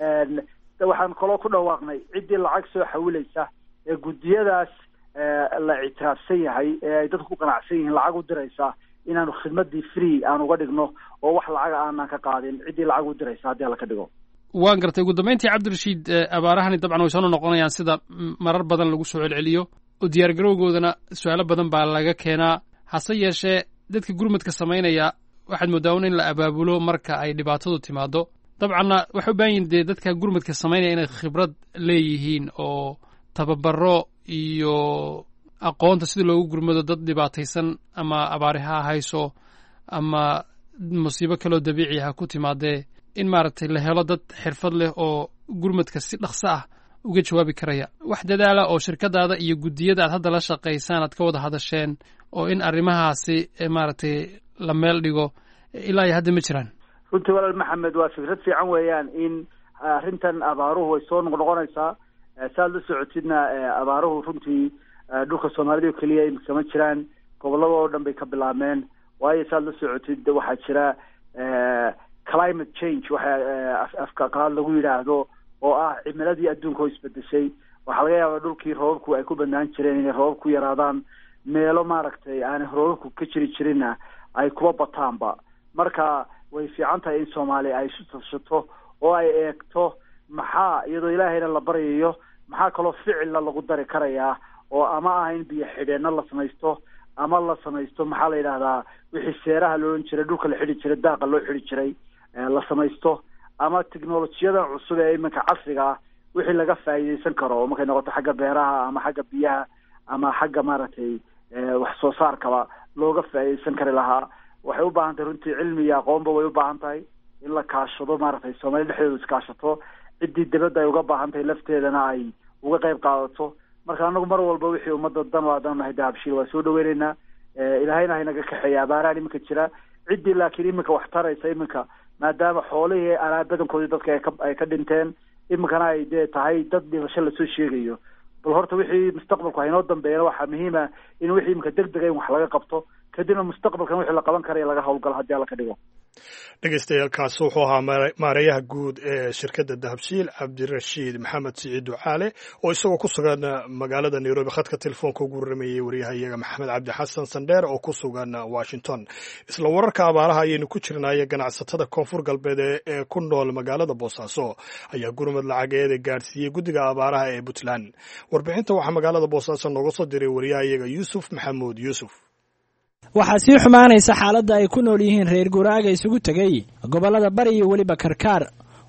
waxaan kaloo ku dhawaaqnay ciddii lacag soo xawilaysa ee guddiyadaas la ictiraafsan yahay ee ay dadku ku qanacsan yihiin lacag u diraysa inaanu khidmadii free aan uga dhigno oo wax lacaga aanan ka qaadin ciddii lacag u diraysa haddii alla ka dhigo. waan gartay ugu dambeyntii cabdirashiid abaarahani dabcan way soo noqonayaan sida marar badan lagu soo celceliyo oo diyaargarowgoodana su-aalo badan baa laga keenaa hase yeeshee dadka gurmadka samaynaya waxaad moodaa un in la abaabulo marka ay dhibaatadu timaado dabcanna waxay u baahan yihin dee dadka gurmadka samaynaya inay khibrad leeyihiin oo tababaro iyo aqoonta sida loogu gurmado dad dhibaataysan ama abaari ha hayso ama musiibo kaloo dabiici ha ku timaadee in maaragtay la helo dad xirfad leh oo gurmadka si dhaqso ah uga jawaabi karaya wax dadaala oo shirkadaada iyo guddiyada aad hadda la shaqaysaan aad ka wada hadasheen oo in arrimahaasi maaragtay la meel dhigo ilaa iyo hadda ma jiraan. runtii walaal maxamed waa fikrad fiican weeyaan in arrintan abaaruhu way soo noqnoqonaysaa saad la socotidna abaaruhu runtii dhulka Soomaalida oo keliya imika ma jiraan gobollada oo dhan bay ka bilaabmeen waayo saad la socotid waxaa jira climate change waxa afka qaad lagu yiraahdo oo ah cimiladii adduunka oo isbedeshay waxaa laga yaabaa dhulkii roobabku ay ku banaan jireen inay roobabku yaraadaan meelo maaragtay aan roobabku ka jiri jirinna ay kuba bataanba marka way fiican tahay in Soomaaliya ay isu tashato oo ay eegto maxaa iyadoo ilaahayna la baryayo maxaa kaloo ficil lagu dari karayaa oo ama ah in biyo xidheena la samaysto ama la samaysto maxaa la yidhaahdaa wixii seeraha loo oran jiray dhulka la xidhi jiray daaqa loo xidhi jiray la samaysto ama teknolojiyada cusub ee iminka casriga ah wixii laga faa'iideysan karo markay noqoto xagga beeraha ama xagga biyaha ama xagga maaragtay wax soo saarkaba looga faa'iideysan kari lahaa waxay u baahan tahay runtii cilmi iyo aqoonba way u baahan tahay in la kaashado maaragtay Soomaali dhexdeedu iskaashato ciddii dibadda ay uga baahan tahay lafteedana ay uga qayb qaadato marka anagu mar walba wixii ummadda dan waa dan nahay dahabshiil waa soo dhaweynaynaa ilaahayna haynaga kaxeeya abaarahan iminka jira ciddii laakiin iminka wax taraysa iminka maadaama xoolihii alaa badankoodii dadka ay ka ay ka dhinteen iminkana ay dee tahay dad dhimasho lasoo sheegayo bal horta wixii mustaqbalku haynoo dambeeyana waxaa muhiima in wixii iminka deg dega in wax laga qabto kadibna mustaqbalkan wixii la qaban karaya laga howlgalo haddii alla ka dhigo. dhegeystayaaalkaasi wuxuu ahaa maareeyaha guud ee shirkadda dahabshiil cabdirashiid maxamed siciid ducaale oo isagoo ku sugan magaalada nairobi khadka telefoonka ugu waramayey waryahayaga maxamed cabdi xasan sandheer oo ku sugan washington. isla wararka abaaraha ayaynu ku jirnaaye ganacsatada koonfur galbeed ee ku nool magaalada boosaaso ayaa gurmad lacageeda gaadhsiiyey guddiga abaaraha ee puntland. warbixinta waxaa magaalada boosaaso nooga soo diray waryahayaga yuusuf maxamuud yuusuf. waxaa sii xumaanaysa xaaladda ay ku nool yihiin reer guuraaga isugu tegay gobollada bari iyo weliba karkaar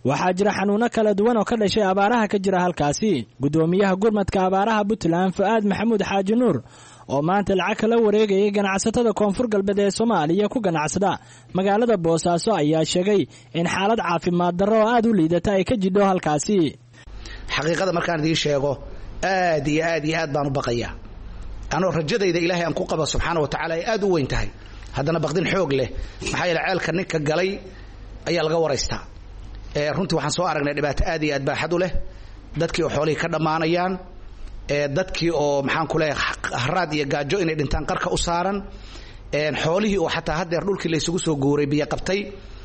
waxaa jira xanuuno kala duwan oo ka dhashay abaaraha ka jira halkaasi guddoomiyaha gurmadka abaaraha puntland fu'aad maxamuud xaaji nuur oo maanta lacag kala wareegayay ganacsatada koonfur galbeed ee soomaaliya ku ganacsada magaalada boosaaso ayaa sheegay in xaalad caafimaad darro oo aad u liidata ay ka jidho halkaasi xaqiiqada markaan idiin sheego aad iyo aad iyo aad baan u baqayaa anoo rajadayda ilaahay aan ku qaba subxaana wa tacaala ay aad u weyn tahay haddana baqdin xoog leh maxaa yeele ceelka ninka galay ayaa laga waraystaa runtii waxaan soo aragnay dhibaato aad iyo aad baaxad u leh dadkii oo xoolihii ka dhammaanayaan dadkii oo maxaan ku leeyahay haraad iyo gaajo inay dhintaan qarka u saaran xoolihii oo xataa haddeer dhulkii laysugu soo guuray biyo qabtay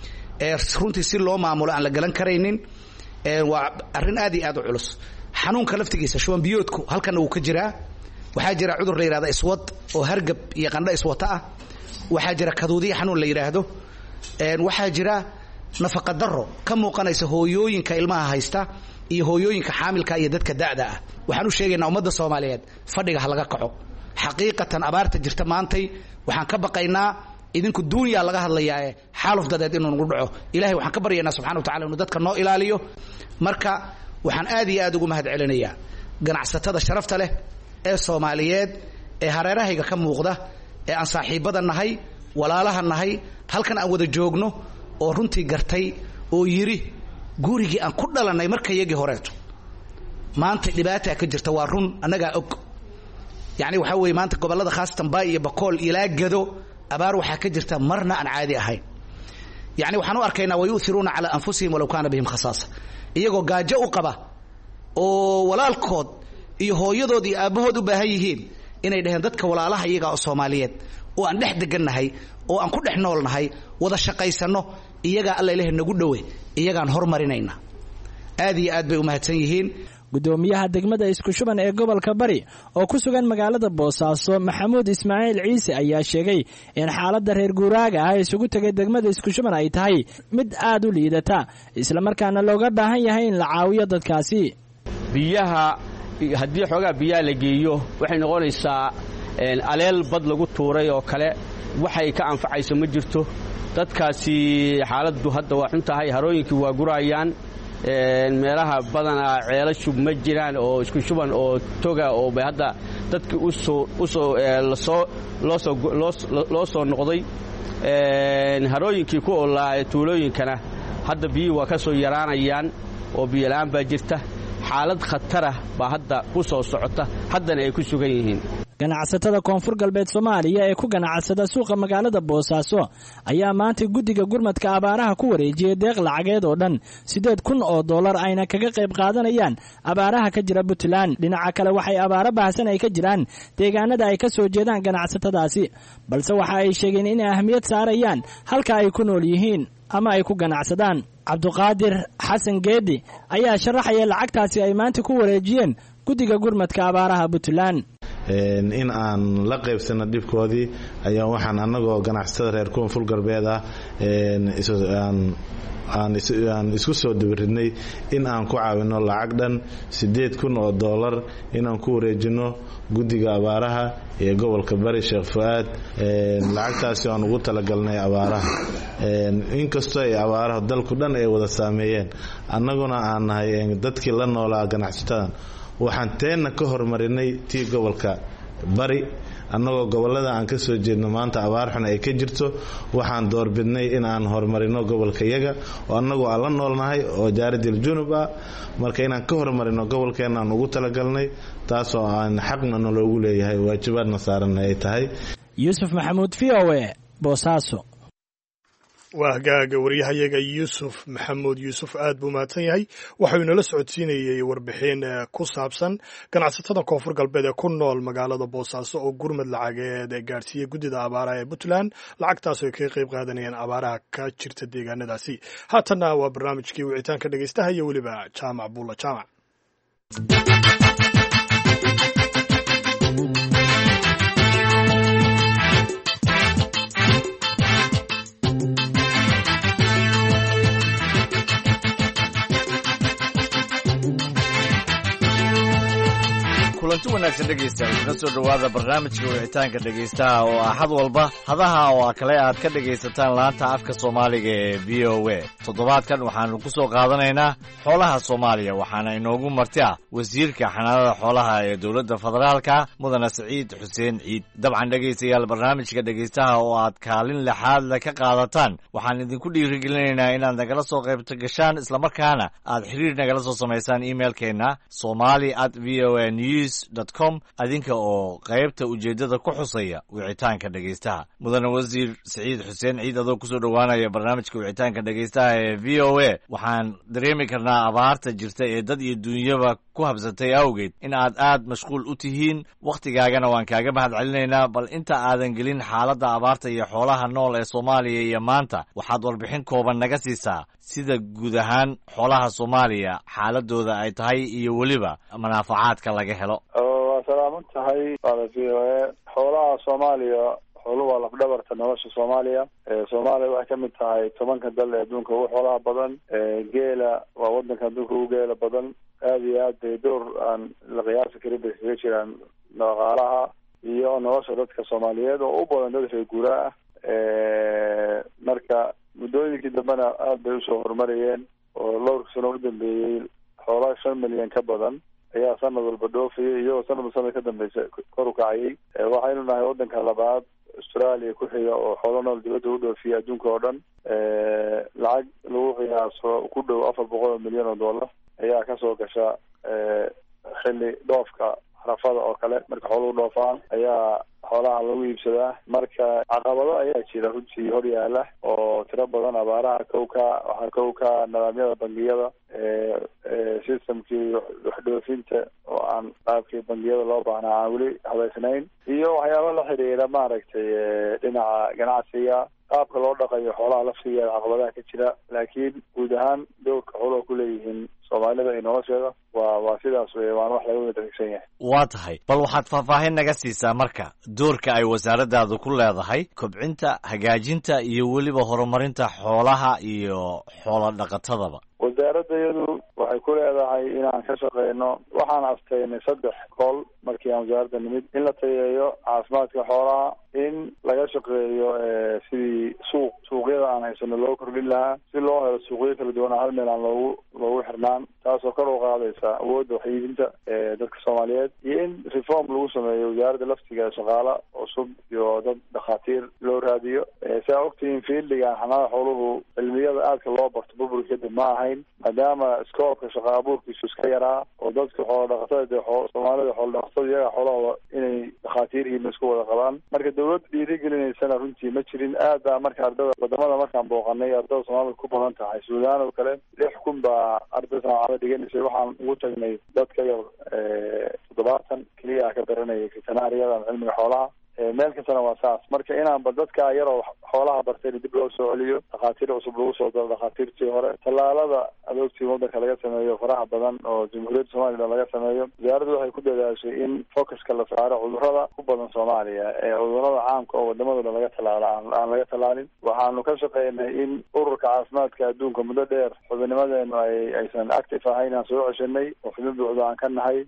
runtii si loo maamulo aan la galan karaynin waa arrin aad iyo aad u culus xanuunka laftigiisa shuban biyoodku halkana wuu ka jiraa waxaa jira cudur la yidhahda iswad oo hargab iyo qandho iswata ah waxaa jira kaduudiya xanuun la yidhaahdo waxaa jira nafaqa daro ka muuqanaysa hooyooyinka ilmaha haysta iyo hooyooyinka xaamilka iyo dadka da'da ah waxaan u sheegaynaa ummadda Soomaaliyeed fadhiga ha laga kaco xaqiiqatan abaarta jirta maantay waxaan ka baqaynaa idinku duuniya laga hadlayaa xaaluf dadeed inuu nagu dhaco ilaahay waxaan ka baryaynaa subxaanahu wa ta'aala inuu dadka noo ilaaliyo marka waxaan aad iyo aad ugu mahad celinayaa ganacsatada sharafta leh ee Soomaaliyeed ee hareerahayga ka muuqda ee aan saaxiibada nahay walaalaha nahay halkan aan wada joogno oo runtii gartay oo yiri gurigii aan ku dhalanay markayagii horeeto maanta dhibaato ka jirta waa run anaga og yaani waxa weey maanta gobolada khaasatan Baay iyo Bakool ilaa Gado abaar waxa ka jirta marna aan caadi ahayn yaani waxaan u arkaynaa way uthiruna ala anfusihim walaw kana bihim khasaasa iyagoo gaajo u qaba oo walaalkood iyo hooyadood iyo aabahood u baahan yihiin inay dhahan dadka walaalaha iyaga oo Soomaaliyeed oo aan dhex degannahay oo aan ku dhex noolnahay wada shaqaysano iyaga alla ilaahay nagu dhawe iyagaan hormarinayna aad iyo aad bay u mahadsan yihiin gudoomiyaha degmada isku shuban ee gobolka Bari oo ku sugan magaalada Boosaaso Maxamuud Ismaaciil Ciise ayaa sheegay in xaaladda reer guuraaga ah isugu tagay degmada isku shuban ay tahay mid aad u liidata isla markaana looga baahan yahay in la caawiyo dadkaasi biyaha haddii xogaa biyaha la geeyo waxay noqonaysaa aleel bad lagu tuuray oo kale waxay ka anfacayso ma jirto dadkaasi xaaladdu hadda waa xun tahay harooyinkii waa gurayaan meelaha badana ceelashu ma jiraan oo isku shuban oo toga oo bay hadda dadkii u soo u soo la soo loo soo loo soo noqday harooyinkii ku olaa tuulooyinkana hadda biyo waa ka soo yaraanayaan oo biyo la'aan baa jirta xaalad khatar ah baa hadda ku soo socota haddana ay ku sugan yihiin ganacsatada koonfur galbeed Soomaaliya ee ku ganacsada suuqa magaalada Boosaaso ayaa maanta guddiga gurmadka abaaraha ku wareejiyay deeq lacageed oo dhan sideed kun oo dollar ayna kaga qayb qaadanayaan abaaraha ka jira Puntland dhinaca kale waxay abaara baahsan ay ka jiraan deegaanada ay ka soo jeedaan ganacsatadaasi balse waxa ay sheegeen in ahmiyad saarayaan halka ay ku nool yihiin ama ay ku ganacsadaan Cabduqaadir Xasan Geedi ayaa sharaxaya lacagtaasi ay maanta ku wareejiyeen guddiga gurmadka abaaraha Puntland in aan la qaybsano dhibkoodii ayaa waxaan anagoo ganacsatada reer koonfur galbeed ah aan isku soo dabaridnay in aan ku caawino lacag dhan sideed kun oo dollar inaan ku wareejino guddiga abaaraha ee gobolka Bari Sheekh Fuaad lacagtaasi aan ugu talagalnay abaaraha inkastoo ay abaaraha dalku dhan ay wada saameeyeen annaguna aan nahay dadkii la noolaa ganacsatada waxaan teena ka hormarinay tii gobolka Bari annagoo gobolada aan ka soo jeedno maanta abaar xun ay ka jirto waxaan doorbidnay in aan horumarino gobolka yaga oo annagoo aan la noolnahay oo jaaradil junub ah marka inaan ka horumarino gobolkeena aan ugu talagalnay taasoo aan xaqna loogu leeyahay waajibaadna saaran ay tahay Yusuf Maxamuud V O A Boosaaso waa hagaaga waryahayaga Yusuf Maxamuud Yusuf aad buu mahadsan yahay waxa uu inala socodsiinayay warbixin ku saabsan ganacsatada koonfur galbeed ee ku nool magaalada Boosaaso oo gurmad lacageed ee gaarsiiyay guddida abaaraha ee Puntland lacagtaas oo ka qayb qaadanayaan abaaraha ka jirta deegaanadaasi haatana waa barnaamijkii wicitaanka dhageystaha iyo waliba Jaamac Buula Jaamac kulanti wanaagsan dhegaystayaal kuna soo dhowaada barnaamijka wicitaanka dhegaystaha oo axad walba hadaha oo kale aad ka dhegaysataan laanta afka soomaaliga ee v o a toddobaadkan waxaanu ku soo qaadanaynaa xoolaha soomaaliya waxaana inoogu marti ah wasiirka xanaanada xoolaha ee dowladda federaalka mudane siciid xuseen ciid dabcan dhegaystayaal barnaamijka dhegaystaha oo aad kaalin lixaad le ka qaadataan waxaan idinku dhiirigelinaynaa inaad nagala soo qaybto gashaan islamarkaana aad xiriir nagala soo samaysaan emailkeenna somali at v o a news dot com adinka oo qaybta ujeeddada ku xusaya wicitaanka dhegaystaha mudane wasiir siciid xuseen ciid adoo kusoo dhowaanaya barnaamijka wicitaanka dhegaystaha ee v o a waxaan dareemi karnaa abaarta jirta ee dad iyo duunyaba ku habsatay awgeed in aad aad mashquul u tihiin wakhtigaagana waan kaaga mahad celinaynaa bal inta aadan gelin xaaladda abaarta iyo xoolaha nool ee soomaaliya iyo maanta waxaad warbixin kooban naga siisaa sida guud ahaan xoolaha soomaaliya xaaladooda ay tahay iyo weliba manaafacaadka laga helo. waa salaaman tahay v o a xoolaha soomaaliya xooluhu waa lafdhabarta nolosha soomaaliya. soomaaliya waxay kamid tahay tobanka dal ee adduunka ugu xoolaha badan. geela waa wadanka adduunka ugu geela badan. aada iyo aad bay door aan la qiyaasi karin bay kaga jiraan dhaqaalaha iyo nolosha dadka soomaaliyeed oo u badan dad reer guuraa ah. marka muddooyinkii dambena aad bay usoo horumarayeen oo dhowrka sano u dambeeyey xoolaha shan milyan ka badan ayaa sanad walba dhoofayay iyagoo sanadba sanad ka dambeysa kor u kacayay. waxaynu nahay wadanka labaad australia ku xiga oo xoolo nool dibadda u dhoofiya adduunka oo dhan. lacag lagu qiyaaso ku dhow afar boqol oo milyan oo dollar ayaa kasoo gasha xilli dhoofka harafada oo kale marka xooluhu dhoofaan ayaa xoolaha lagu iibsadaa. marka caqabado ayaa jira runtii hor yaala oo tiro badan. abaaraha kowka waxaa kowka nidaamyada bangiyada systemkii waxdhoofinta oo aan qaabkii bangiyada loo baahnaa aan weli habeysnayn iyo waxyaaba la xidhiira maaragtay dhinaca ganacsiga qaabka loo dhaqayo xoolaha laftigeeda caqabadaha ka jira. laakiin guud ahaan dowrka xooluhu ku leeyihiin soomaalida iyo nolosheeda waa waa sidaas wey waana wax laga wada dhegsan yahay. waa tahay bal waxaad faahfaahin naga siisaa marka doorka ay wasaaradaadu ku leedahay kobcinta hagaajinta iyo weliba horumarinta xoolaha iyo xoolo dhaqatadaba. wasaaradda iyadu waxay ku leedahay inaan ka shaqeyno waxaan asteynay saddex kool markii aan wasaaradda nimid in la tayeeyo caafimaadka xoolaha in laga shaqeeyo sidii suuq suuqyada aan haysano loo kordhin lahaa si loo helo suuqyo kala duwan hal meel aan loogu loogu xirnaan taasoo kor u qaadaysa awoodda waxyiibinta dadka soomaaliyeed iyo in reform lagu sameeyo wasaaradda laftiga shaqaala cusub iyo dad dhakhaatiir loo raadiyo. si aa ogtihiin fiildigan xanaanada xooluhu cilmiyada aadka loo barto burburka kadib ma ahayn maadaama iskoobka shaqa abuurkiisu iska yaraa oo dadka xoolo dhaqatada dee soomaalida xoolo dhaqatada iyaga xoolahooda inay dhakhaatiirhiina isku wada qabaan. marka dawladda dhiirigelinaysana runtii ma jirin. aad baa marka ardada wadamada markaan booqanay ardada soomaalida ku badan tahay suudaan oo kale lix kun baa arday saacada dhiganaysay. waxaan ugu tagnay dadka yar toddobaatan keliya ka baranayay veterinariyadan cilmiga xoolaha. meel kastana waa saas. marka inaanba dadka yaroo xoolaha bartayna dib loo soo celiyo dhakhaatiir cusub lagu soo daro dhakhaatiirtii hore. tallaalada adoogtii wadanka laga sameeyo faraha badan oo jamhuuriyadda somalilan laga sameeyo wasaaraddu waxay ku dadaashay in focuska la saaro cudurrada ku badan soomaaliya ee cudurrada caamka oo wadamadooda laga tallaala aan laga tallaalin. waxaanu ka shaqeynay in ururka caafimaadka adduunka muddo dheer xubinimadeenu ay aysan active ahayn aan soo ceshanay oo xubin buuxda aan ka nahay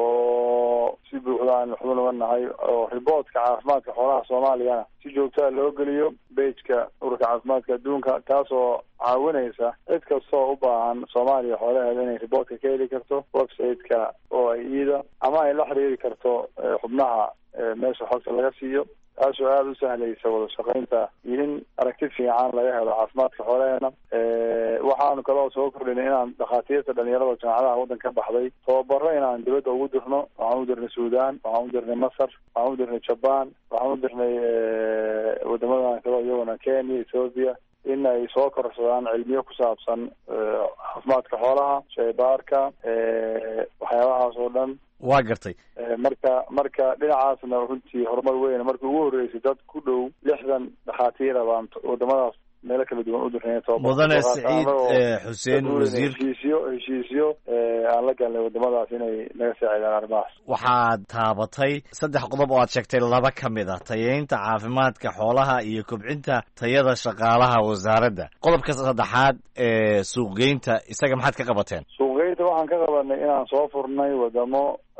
oo si buuxda aan xubin uga nahay oo riboodka caafimaadka xoolaha soomaaliyana si joogtaa loo geliyo bejka ururka caafimaadka adduunka taasoo caawinaysa cid kastoo u baahan soomaaliya xoolaheeda inay riboodka ka heli karto website-ka oo ay iida ama ay la xiriiri karto xubnaha meesha xogta laga siiyo taasoo aada u sahlaysa wada shaqaynta iyo in aragti fiican laga helo caafimaadka xoolaheena. waxaanu kaloo soo kordhinay inaan dhakhaatiirta dhalinyarada jaamacadaha waddanka ka baxday tababaro inaan dibadda ugu dirno. waxaan u dirnay suudaan, waxaan u dirnay masar, waxaan u dirnay jaban, waxaan u dirnay wadamadan kaloo iyaguna kenya, ethoopia in ay soo korsadaan cilmiyo ku saabsan caafimaadka xoolaha, shaybaarka, waxyaabahaas oo dhan. waa gartay. marka marka dhinacaasna runtii horumar weyn markii ugu horreysay dad ku dhow lixdan dhakhaatiira baan wadamadaas meelo kala duwan u dirnay. mudane siciid xuseen wasiir heshiisyo heshiisyo aan la galnay wadamadaas inay naga saacidaan arrimahaas. waxaad taabatay saddex qodob oo aad sheegtay laba ka mid ah tayeynta caafimaadka xoolaha iyo kobcinta tayada shaqaalaha wasaaradda. qodobka saddexaad ee suuqgeynta isaga maxaad ka qabateen? suuqgeynta waxaan ka qabanay inaan soo furnay wadamo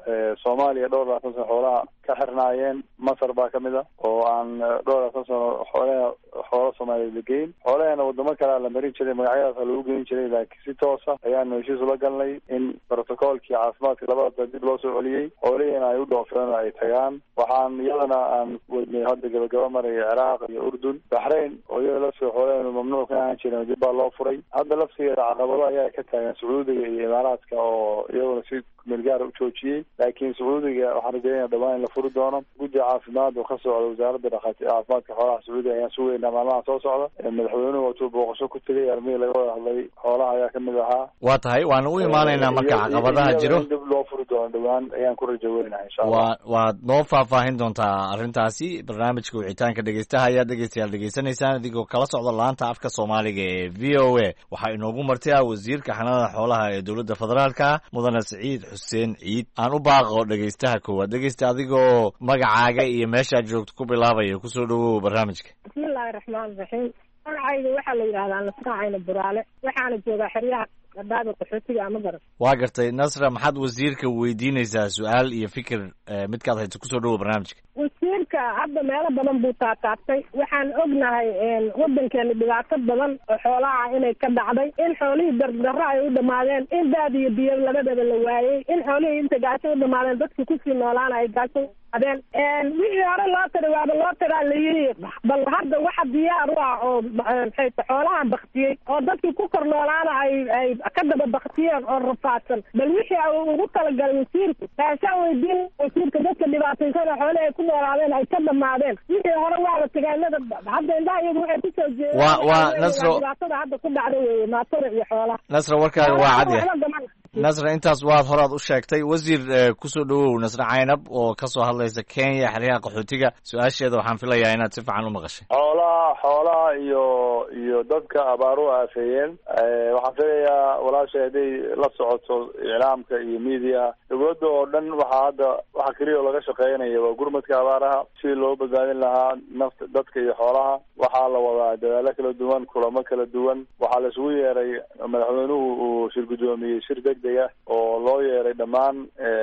soomaaliya dhowr labaatan sano xoolaha ka xirnaayeen. masar baa kamid a oo aan dhowr labaatan sano xoolaha xoola soomaaliya la geyn. xoolahana wadamo kalea la marin jiray, magacyadaasa lagu geyn jiray, laakiin si toosa ayaanu heshiis ula galnay in protocoolkii caafimaadka labada dib loo soo celiyey, xoolihiina ay u dhoofeen oo ay tagaan. waxaan iyadana aan wadnay hadda gabagaba maraya ciraaq iyo urdun, baxrayn oo iyada lafsiga xoolaheenu mamnuuc ka ahaan jiren dib baa loo furay. hadda lafsigeeda caqabado ayaa ka taagan sacuudiga iyo imaaraadka oo iyaguna si meelgaara u joojiyey, laakiin sacuudiga waxaan rajeynaya dhawaan in la furi doono. guddi caafimaad oo ka socda wasaaradda dhakhaati caafimaadka xoolaha sacuudiga ayaan sugeynaa maalmaha soo socda. madaxweynuhu watuu booqasho ku tegay, armihii laga wada hadlay xoolaha ayaa kamid ahaa. waa tahay waana u imaanaynaa marka caqabadaha jiro in dib loo furi doono dhawaan ayaan ku rajo weynaha insha allah. wa waad noo faahfaahin doontaa arrintaasi. barnaamijka wicitaanka dhegeystaha ayaa dhegeystayaal dhegeysanaysaan idigoo kala socda laanta afka soomaaliga ee v o a. waxaa inoogu martay ah wasiirka xanaanada xoolaha ee dowladda federaalka mudane Siciid Xuseen Ciid. aan u baaqo dhegeystaha koowaad. dhegeysta adigoo magacaaga iyo meeshaad joogto ku bilaabaya kusoo dhawow barnaamijka. bismillahi raxmaani raxiim. magacayga waxaa la yidhahdaa nasracayna buraale, waxaana joogaa xeryaha gabdhaada qaxootiga ama garan. waa gartay Nasra, maxaad wasiirka weydiinaysaa su-aal iyo fikir midkaad hayso? kusoo dhawow barnaamijka. wasiirka hadda meelo badan buu taataabtay. waxaan ognahay wadankeena dhibaato badan oo xoolaha inay ka dhacday, in xoolihii dardarro ay u dhamaadeen, in daad iyo biyo labadaba la waayey, in xoolihii inta gaajo u dhamaadeen dadkii kusii noolaana ay gaajo adeen. wixii hore loo tiri waaba loo tiraa la yiri, bal hadda waxa diyaar u ah oo maxay xoolahan baktiyey oo dadkii ku kor noolaana ay ay ka daba baktiyeen oo rafaadsan, bal wixii ugu talagalay wasiirku taasaan weydiin wasiirka dadka dhibaataysan oo xoolaha ay ku noolaadeen ay ka dhamaadeen. wixii hore waa la tagaanada hadda indhaha iyagu waxay kusoo jeedeen waa waa Nasro dhibaatada hadda ku dhacday weeye maatada iyo xoolaha. Nasro warkaaga waa cad yahay. Nasra, intaas waad horaad u sheegtay. wasiir kusoo dhawow Nasra Caynab oo kasoo hadlaysa Kenya xeryaha qaxootiga. su-aasheeda waxaan filayaa inaad si fiican u maqashay. xoolaha xoolaha iyo iyo dadka abaaru aafeeyeen. waxaan filayaa walaashay hadday la socoto iclaamka iyo media, dowladda oo dhan waxaa hadda waxa keliya oo laga shaqeynaya waa gurmadka abaaraha, sidii loo badbaadin lahaa nafta dadka iyo xoolaha. waxaa la wadaa dadaalo kala duwan, kulamo kala duwan. waxaa la isugu yeeray madaxweynuhu uu shir guddoomiyey shir degdega oo loo yeeray dhammaan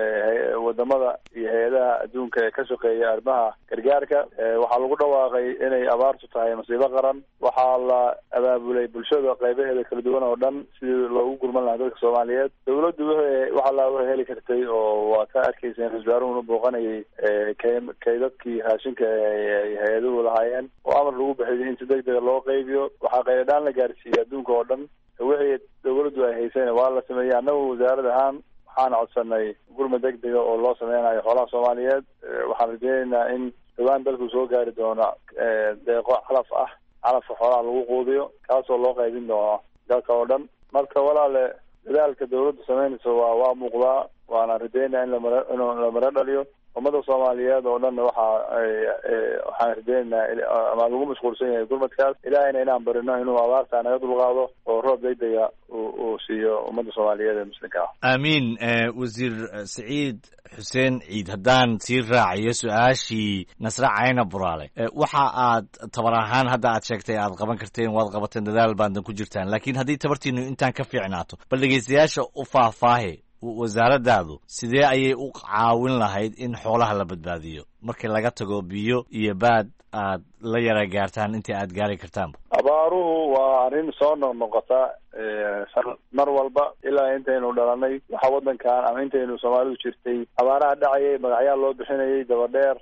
wadamada iyo hay-adaha adduunka ee ka shaqeeya arrimaha gargaarka. waxaa lagu dhawaaqay inay abaartu tahay masiibo qaran. waxaa la abaabulay bulshada qaybaheeda kala duwan oo dhan sidii loogu gurman lahaa dadka soomaaliyeed. dawladdu w waxa la heli kartay oo waa ka arkeysa in raswaaruhuna booqanayay kay dadkii raashinka ay hay-aduhu lahaayeen oo amar lagu bixiyay in si degdega loo qaybiyo. waxaa qaydadhaan la gaarsiiyey adduunka oo dhan. wixii dawladdu ay haysayna waa la sameeyey. annagu wasaarad ahaan waxaan codsanay gurmad degdega oo loo sameynayo xoolaha soomaaliyeed. waxaan rajeynaynaa in dhawaan dalku soo gaari doono deeqo calaf ah, calafka xoolaha lagu quudiyo, kaasoo loo qaybin doono dalka oo dhan. marka walaale dadaalka dawladdu sameynayso waa waa muuqdaa, waana rajeynaya in lamara in la mara dhaliyo. ummada soomaaliyeed oo dhanna waxa waxaan rajeynaynaa ama lagu mashquulsan yahay gurmadkaas. ilaahayna inaan barino inuu abaarta naga dulqaado oo roob degdega uu siiyo ummadda soomaaliyeed ee muslimka ah. aamiin. wasiir Siciid Xuseen Ciid, haddaan sii raaciyo su-aashii Nasra Caynab Buraale, waxa aad tabar ahaan hadda aad sheegtay aad qaban karteen, waad qabateen, dadaal baadna ku jirtaan. laakiin haddii tabartiinu intaan ka fiicnaato, bal dhegeystayaasha u faahfaahe wasaaraddaadu sidee ayay u caawin lahayd in xoolaha la badbaadiyo markii laga tago biyo iyo baad aad la yara gaartaan intii aad gaari kartaanba? abaaruhu waa arrin soo noqnoqota mar walba ilaa intaynu dhalanay. waxa wadankan ama intaynu soomaalidu jirtay abaaraha dhacayay, magacyaa loo bixinayay dabadheer.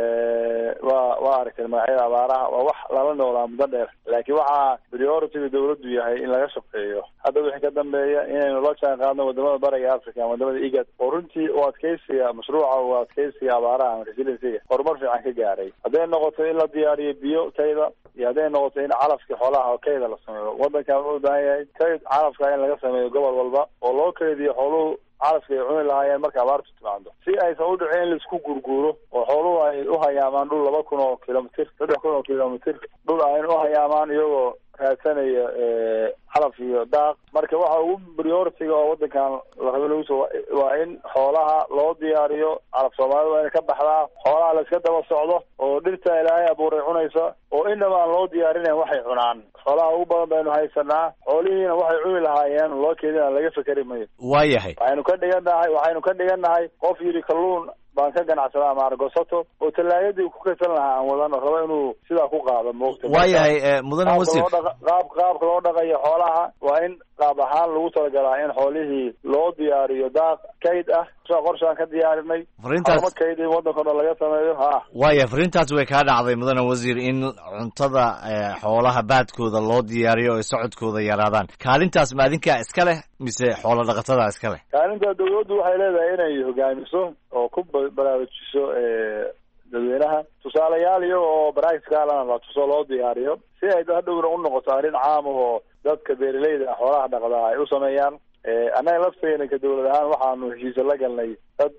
waa waa aragtay magacyada abaaraha waa wax lala noolaa muddo dheer, laakiin waxaa priority-ga dawladdu yahay in laga shaqeeyo hadda wixii ka dambeeya inaynu la jaan qaadno wadamada bariga africa, wadamada igad oo runtii u adkeysiga mashruuca u adkeysiga abaaraha ama resiliensiga horumar fiican ka gaaray. hadday noqoto in la diyaariyo biyo kayda iyo hadday noqoto in calafka xoolaha oo kayda la sameeyo. wadankan wuxuu u baahan yahay kayd calafka in laga sameeyo gobol walba oo loo kaydiyo xooluhu calafka ay cuni lahaayeen marka abaartu timaado, si aysan u dhicin in laisku gurguuro oo xooluhu ay u hayaamaan dhul laba kun oo kilomitir saddex kun oo kilomitir dhul ayna u hayaamaan iyagoo raadsanaya calaf iyo daaq. marka waxa ugu priority-ga oo wadankan la rabo lagu soo waa in xoolaha loo diyaariyo. calaf Soomaalida waa inay ka baxdaa, xoolaha la iska daba socdo oo dhirta ilaahay abuuray cunaysa, oo inaba aan loo diyaarinayn waxay cunaan. xoolaha ugu badan baynu haysanaa, xoolihiina waxay cuni lahaayeen loo keedina laga fikeri mayo. waayahay waxaynu ka dhigannahay waxaynu ka dhigannahay qof yidhi kalluun baan ka ganacsadaa ama argosato oo talaayadii ku kaysan lahaa aan wadan rabo inuu sidaa ku qaado moogta. waayahay mudane wasiir, qaab qaabka loo dhaqayo xoolaha waa in qaab ahaan lagu talagalaa in xoolihii loo diyaariyo daaq kayd ah. qorshaan ka diyaarinay fariintaas kayd in wadanka dhan laga sameeyo. ha waaya fariintaas way kaa dhacday mudane wasiir in cuntada xoolaha baadkooda loo diyaariyo ay socodkooda yaraadaan. kaalintaas ma adinkaa iska leh mise xoolo dhaqatada iska leh? kaalinta dawladdu waxay leedahay inay hogaamiso oo ku baraarujiso dadweynaha. tusaalayaal iyaga oo practicalana la tuso loo diyaariyo si ay hadhowna u noqoto arrin caam ah oo dadka beeraleyda ah xoolaha dhaqdaa ay u sameeyaan. annaga lafteena ka dawlad ahaan waxaanu heshiisa la galnay dad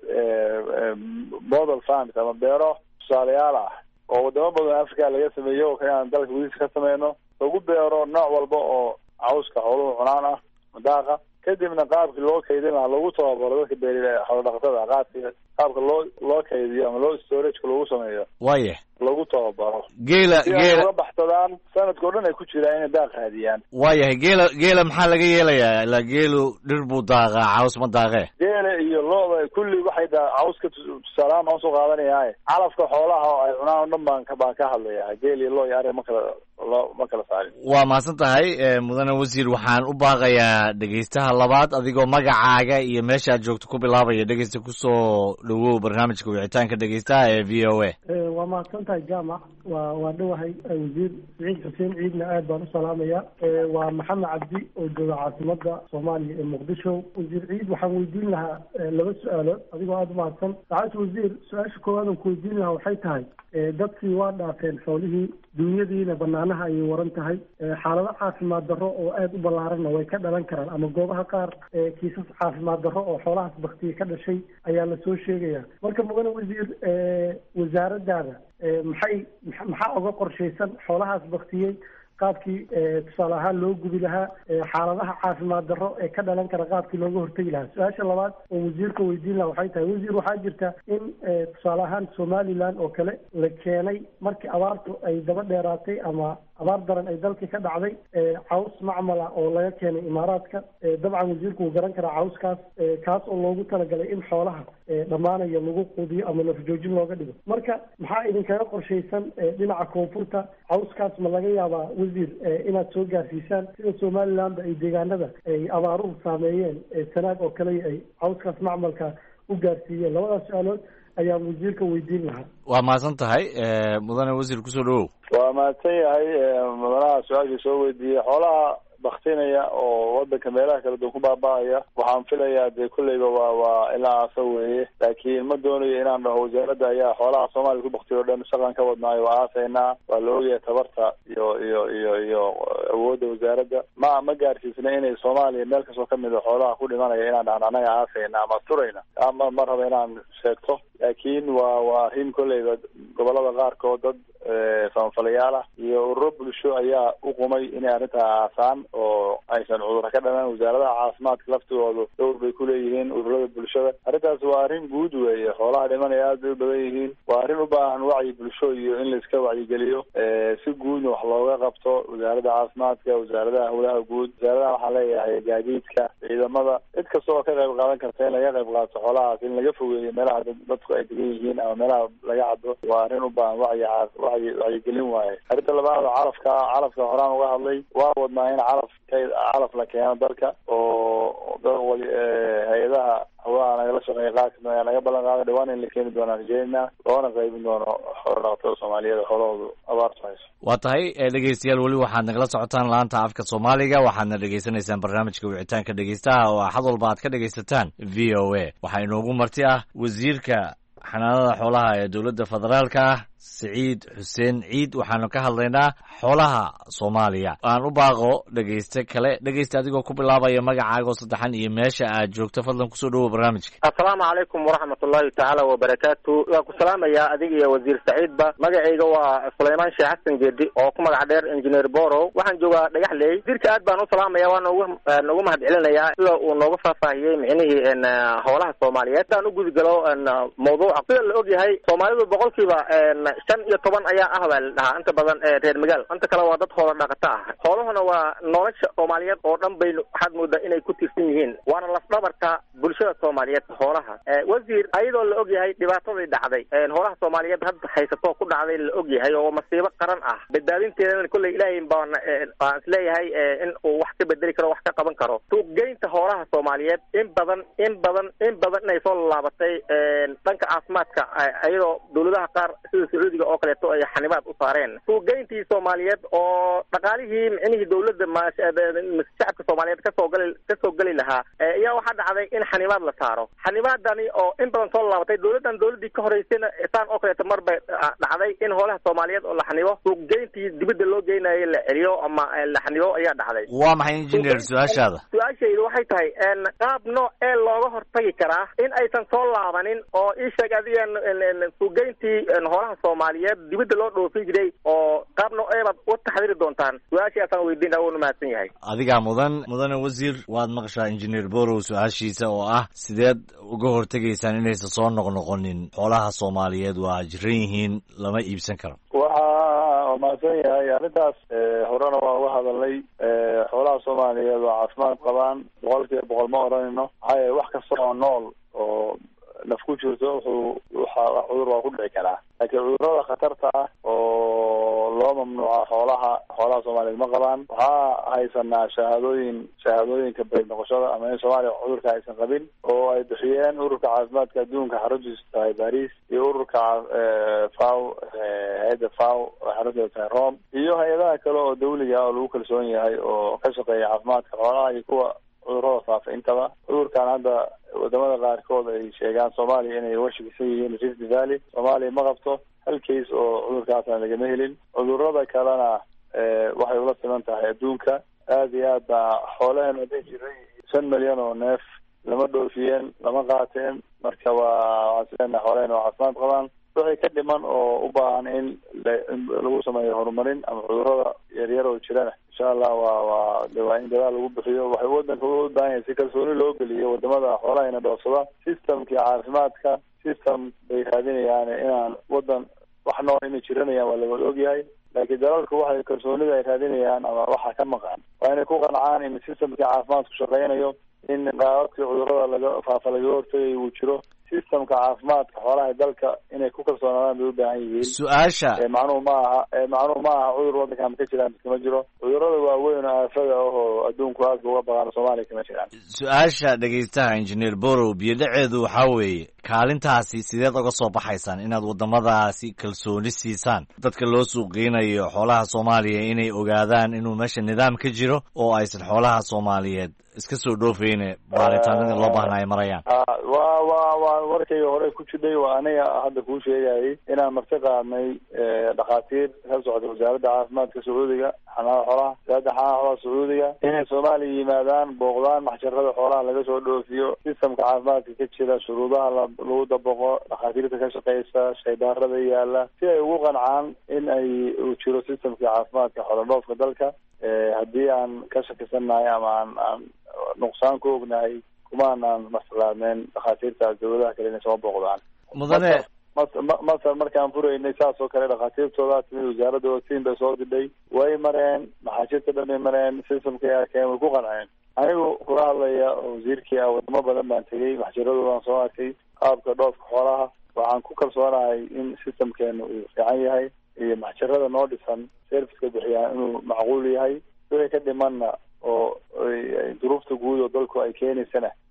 model farms ama beero tusaalayaal ah oo wadamo badan Africa laga sameeyo oo inaan dalka gudihiisa ka sameyno lagu beero nooc walba oo cawska xooluhu cunaan ah daaqa. kadibna qaabkii loo kaydin lahaa lagu tababaro dadka beeraleyda xoolo dhaqatada qaabkii qaabka loo loo kaydiyo ama loo storage-ka lagu sameeyo waaye lagu tababaro. geela geela uga baxsadaan sanadkao dhan ay ku jiraan inay daaq raadiyaan. waayahay geela geela maxaa laga yeelayaa? ilaa geelu dhir buu daaqaa, caws ma daaqee? geela iyo looda kulli waxay daa cawska tusaalahaan baan usoo qaadanayaa. calafka xoolaha oo ay cunaan o dhan baan ka baan ka hadlayaa. geel iyo loo iyo ari ma kala loo ma kala saarin. waa mahadsan tahay mudane wasiir. waxaan u baaqayaa dhegeystaha labaad adigoo magacaaga iyo meesha aad joogto ku bilaabaya. dhegeysta kusoo dhawow barnaamijka wicitaanka dhegeystaha ee v o a. waa mahadsan tahay jaamac. waa waa dhawahay wasiir Siciid Xuseen Ciidna aad baan u salaamaya. waa Maxamed Cabdi oo jooga caasimada Soomaaliya ee Muqdisho. wasiir Ciid waxaan weydiin lahaa laba su-aalood adigoo aada u mahadsan. saacad wasiir, su-aasha koowaad aan ku weydiin lahaa waxay tahay dadkii waa dhaafeen xoolihii, dunyadiina banaanaha ayay waran tahay. xaalado caafimaad darro oo aada u ballaaranna way ka dhalan karaan, ama goobaha qaar kiisas caafimaad darro oo xoolahaas baktiye ka dhashay ayaa la soo sheegaya. marka mudane wasiir, wasaaradaada maxay maxaa uga qorshaysan xoolahaas baktiyey qaabkii tusaale ahaan loo gubi lahaa, xaaladaha caafimaad darro ee ka dhalan kara qaabkii looga hortegi lahaa. su-aasha labaad oo wasiirka weydiin lahaa waxay tahay, wasiir waxaa jirta in tusaale ahaan Somaliland oo kale la keenay markii abaartu ay daba dheeraatay ama abaar daran ay dalkii ka dhacday, caws macmala oo laga keenay imaaraadka. dabcan wasiirku wuu garan karaa cawskaas, kaas oo loogu talagalay in xoolaha dhammaanaya lagu quudiyo ama lafjoojin looga dhigo. marka maxaa idinkaga qorshaysan dhinaca koonfurta? cawskaas ma laga yaabaa wasiir inaad soo gaarsiisaan sida Somaliland ay deegaanada ay abaaruhu saameeyeen sanaag oo kale ay cawskaas macmalka u gaarsiiyeen? labadaas su-aalood ayaan wasiirka weydiin lahaa. waa mahadsan tahay mudane wasiir, kusoo dhawow. waa mahadsan yahay mudanaha su-aasha soo weydiiyey. xoolaha baktinaya oo wadanka meelaha kala duwan ku baaba'aya waxaan filayaa dee kulleyba waa waa ilaa asa weeye, laakiin ma doonayo inaan dhaho wasaaradda ayaa xoolaha Soomaaliya ku baktiyo o dhan shaqan ka wadnaayo. waa aasaynaa, waa la ogyahay tabarta iyo iyo iyo iyo awoodda wasaaradda. ma ma gaarsiisna inay Soomaaliya meel kastoo kamid a xoolaha ku dhimanaya inaan dhahno anaga aasayna ama turayna. ama ma raba inaan sheegto, laakiin waa waa arrin kolleyba gobolada qaarkood dad samafalayaal ah iyo ururo bulsho ayaa u qumay inay arrintaa aasaan oo aysan cudurra ka dhamaan. wasaaradaha caafimaadka laftigoodu dowr bay ku leeyihiin, ururada bulshada. arrintaas waa arrin guud weeye. xoolaha dhimanaya aad bay u badan yihiin. waa arrin u baahan wacyi bulsho iyo in la iska wacyigeliyo si guudna wax looga qabto. wasaaradda caafimaadka, wasaaradaha howlaha guud, wasaaradaha waxaa leeyahay gaadiidka, ciidamada, cid kasta oo ka qayb qaadan karta in laga qayb qaato xoolahaas, in laga fogeeyo meelaha dadku ay degan yihiin ama meelaha laga cado. waa arrin u baahan wacyi wacyigelin waaye. arrinta labaad oo calafka calafka horaan uga hadlay, waa wadnaa in calaf kayd calaf la keeno dalka oo wali hay-adaha hawlaha nagala shaqeeya qaarkood ayaa naga ballan qaaday dhawaan in la keeni doonaan rajeynaa, loona qaybin doono xoolo dhaqatada Soomaaliyeed xoolahoodu abaartu hayso. waa tahay dhegeystayaal, weli waxaad nagala socotaan laanta afka Soomaaliga. waxaadna dhegeysanaysaan barnaamijka wicitaanka dhegeystaha oo axad walba aad ka dhegeysataan v o a. waxaa inoogu marti ah wasiirka xanaanada xoolaha ee dowladda federaalka ah siciid xuseen ciid waxaanu ka hadlaynaa xoolaha soomaaliya. aan u baaqo dhegeyste kale. dhegeyste adigoo ku bilaabaya magacaaga oo saddexan iyo meesha aad joogto, fadlan kusoo dhawow barnaamijka. assalaamu calaykum waraxmatullaahi tacaala wabarakaatu. waan ku salaamayaa adiga iyo wasiir saciidba. magacayga waa sulaymaan sheekh xasan geedi oo ku magac dheer engineer borow. waxaan joogaa dhagaxley. wasiirka aad baan u salaamaya, waa noogu noogu mahad celinayaa sida uu nooga faahfaahiyey micnihii howlaha soomaaliyeed. hadaan u gudgalo mawduuca, sida la og yahay soomaalidu boqolkiiba shan iyo toban ayaa ah baa la dhahaa inta badan reer magaal, inta kale waa dad hoola dhaqata ah. xoolahuna waa nolosha soomaaliyeed oo dhan bay waxaad moodaa inay ku tirsan yihiin, waana lafdhabarta bulshada soomaaliyeed xoolaha. wasiir, ayadoo la og yahay dhibaatadii dhacday xoolaha soomaaliyeed hadda haysato ku dhacday la og yahay oo masiibo qaran ah, badbaadinteedana kolley ilaahay baan aan isleeyahay in uu wax ka bedeli karo, wax ka qaban karo. suuqgeynta xoolaha soomaaliyeed in badan in badan in badan inay soo laabatay dhanka caafimaadka, ayadoo dawladaha qaar sida sacuudiga oo kaleeto ay xanibaad u saareen. suuqgeyntii soomaaliyeed oo dhaqaalihii micnihii dawladda shacabka soomaaliyeed kasoo gali kasoo geli lahaa ayaa waxaa dhacday in xanibaad la saaro. xanibaadani oo in badan soo laabatay dawladdan dawladdii ka horeysayna saan oo kaleeto mar bay dhacday in hoolaha soomaaliyeed oo la xanibo, suuqgeyntii dibadda loo geynayo la celiyo ama la xanibo ayaa dhacday. waa maxay engineer su-aashaada? su-aashaydu waxay tahay qaab nooc ee looga hortagi karaa in aysan soo laabanin oo ii sheeg adiga suuqgeyntii hoolaha soomaaliyeed dibadda loo dhoofin jiray oo qaab nooc eebaad u taxdiri doontaan. su-aashaasaan weydiina wuuna mahadsan yahay. adigaa mudan mudane wasiir, waad maqashaa engineer borow su-aashiisa oo ah sideed uga hortegaysaan inaysan soo noqnoqonin xoolaha soomaaliyeed waa jiran yihiin lama iibsan karo. waxaa mahadsan yahay arrintaas. horena waa uga hadalnay. xoolaha soomaaliyeed waa caafimaad qabaan, boqol kiiba boqol ma oranayno. maxaa yeele wax kasta oo nool oo naf ku jirto wuxuu waxa cudur waa ku dhici karaa, laakiin cudurrada khatarta ah oo loo mamnuuca xoolaha xoolaha soomaaliyeed ma qabaan. waxaa haysanaa shahaadooyin shahaadooyinka bari noqoshada ama in soomaaliya cudurka aysan qabin oo ay bixiyeen ururka caafimaadka adduunka xaruntiisu tahay baris, iyo ururka faw hay-adda faw oo xarunteedu tahay rome, iyo hay-adaha kale oo dawliga ah oo lagu kalsoon yahay oo ka shaqeeya caafimaadka xoolaha iyo kuwa cudurrada faafa intaba. cudurkan hadda wadamada qaarkood ay sheegaan soomaaliya inay uga shakisan yihiin rift valley, soomaaliya ma qabto hal case oo cudurkaasna lagama helin. cudurrada kalena waxay ula siman tahay adduunka. aad iyo aad baa xoolaheena hadday jiray shan milyan oo neef lama dhoofiyeen, lama qaateen. marka waa waxaan sileenaha xoolahena waa caafimaad qabaan. wixii ka dhiman oo u baahan in lagu sameeyo horumarin ama cudurrada yaryar oo jirana insha allah waa waa de waa in dadaal lagu bixiyo. waxay wadanka u baahan yahay si kalsooni loo geliyo wadamada xoolahayna dhoofsada. systemkii caafimaadka system bay raadinayaan inaan wadan wax nool inay jiranayaan waa lawada ogyahay, laakiin dalalku waxay kalsoonida ay raadinayaan ama waxa ka maqan waa inay ku qancaan in systemkii caafimaadku shaqeynayo, in qaababkii cudurrada laga faafa laga hortagayo uu jiro. systemka caafimaadka xoolaha dalka inay ku kalsoonaadaan bay u baahan yihiin. su-aasha macnuhu ma aha macnuhu ma aha cudur wadanka ma ka jiraan kama jiro. cudurrada waaweyn oo aafada ah oo adduunku aadka uga baqaan soomaaliya kama jiraan. su-aasha dhegeystaha engineer borow biyodhaceedu waxaa weeye kaalintaasi sideed uga soo baxaysaan inaad wadamadaasi kalsooni siisaan dadka loo suuqgeynayo xoolaha soomaaliya inay ogaadaan inuu meesha nidaam ka jiro oo aysan xoolaha soomaaliyeed iska soo dhoofeyne baaritaanadii loo baahna ay marayaan. wa wa waa warkayga hore ku jiday. waa aniga hadda kuu sheegayay inaan marti qaadnay dhakhaatiir ka socda wasaaradda caafimaadka sacuudiga, xanaanada xoolaha wasaaradda xanaanada xoolaha sacuudiga, inay soomaaliya yimaadaan, booqdaan maxjarada xoolaha laga soo dhoofiyo, sistamka caafimaadka ka jira, shuruudaha lagu dabaqo, dhakhaatiirta ka shaqeysa, shaydaarada yaala, si ay ugu qancaan in ay uu jiro sistamkii caafimaadka xoola dhoofka dalka. haddii aan ka shakisannahay ama aan aan nuqsaan ku ognahay kumaanaan maslaadneen dhakhaatiirtaas dawladaha kale inay soo booqdaan. mudane masar markaan furaynay saas oo kale dhakhaatiirtooda timid wasaaradooda siin bay soo didhay, way mareen maxaajirta dhan bay mareen, sistamkay arkeen, way ku qanceen. anigu kula hadlaya oo wasiirkii ah wadamo badan baan tegey, maxjiradoodaan soo arkay qaabka dhoofka xoolaha. waxaan ku kalsoonahay in sistamkeena uu fiican yahay iyo maxjarada noo dhisan serviceka bixiyaan inuu macquul yahay. wixii ka dhimanna oo duruufta guud oo dalku ay keenaysana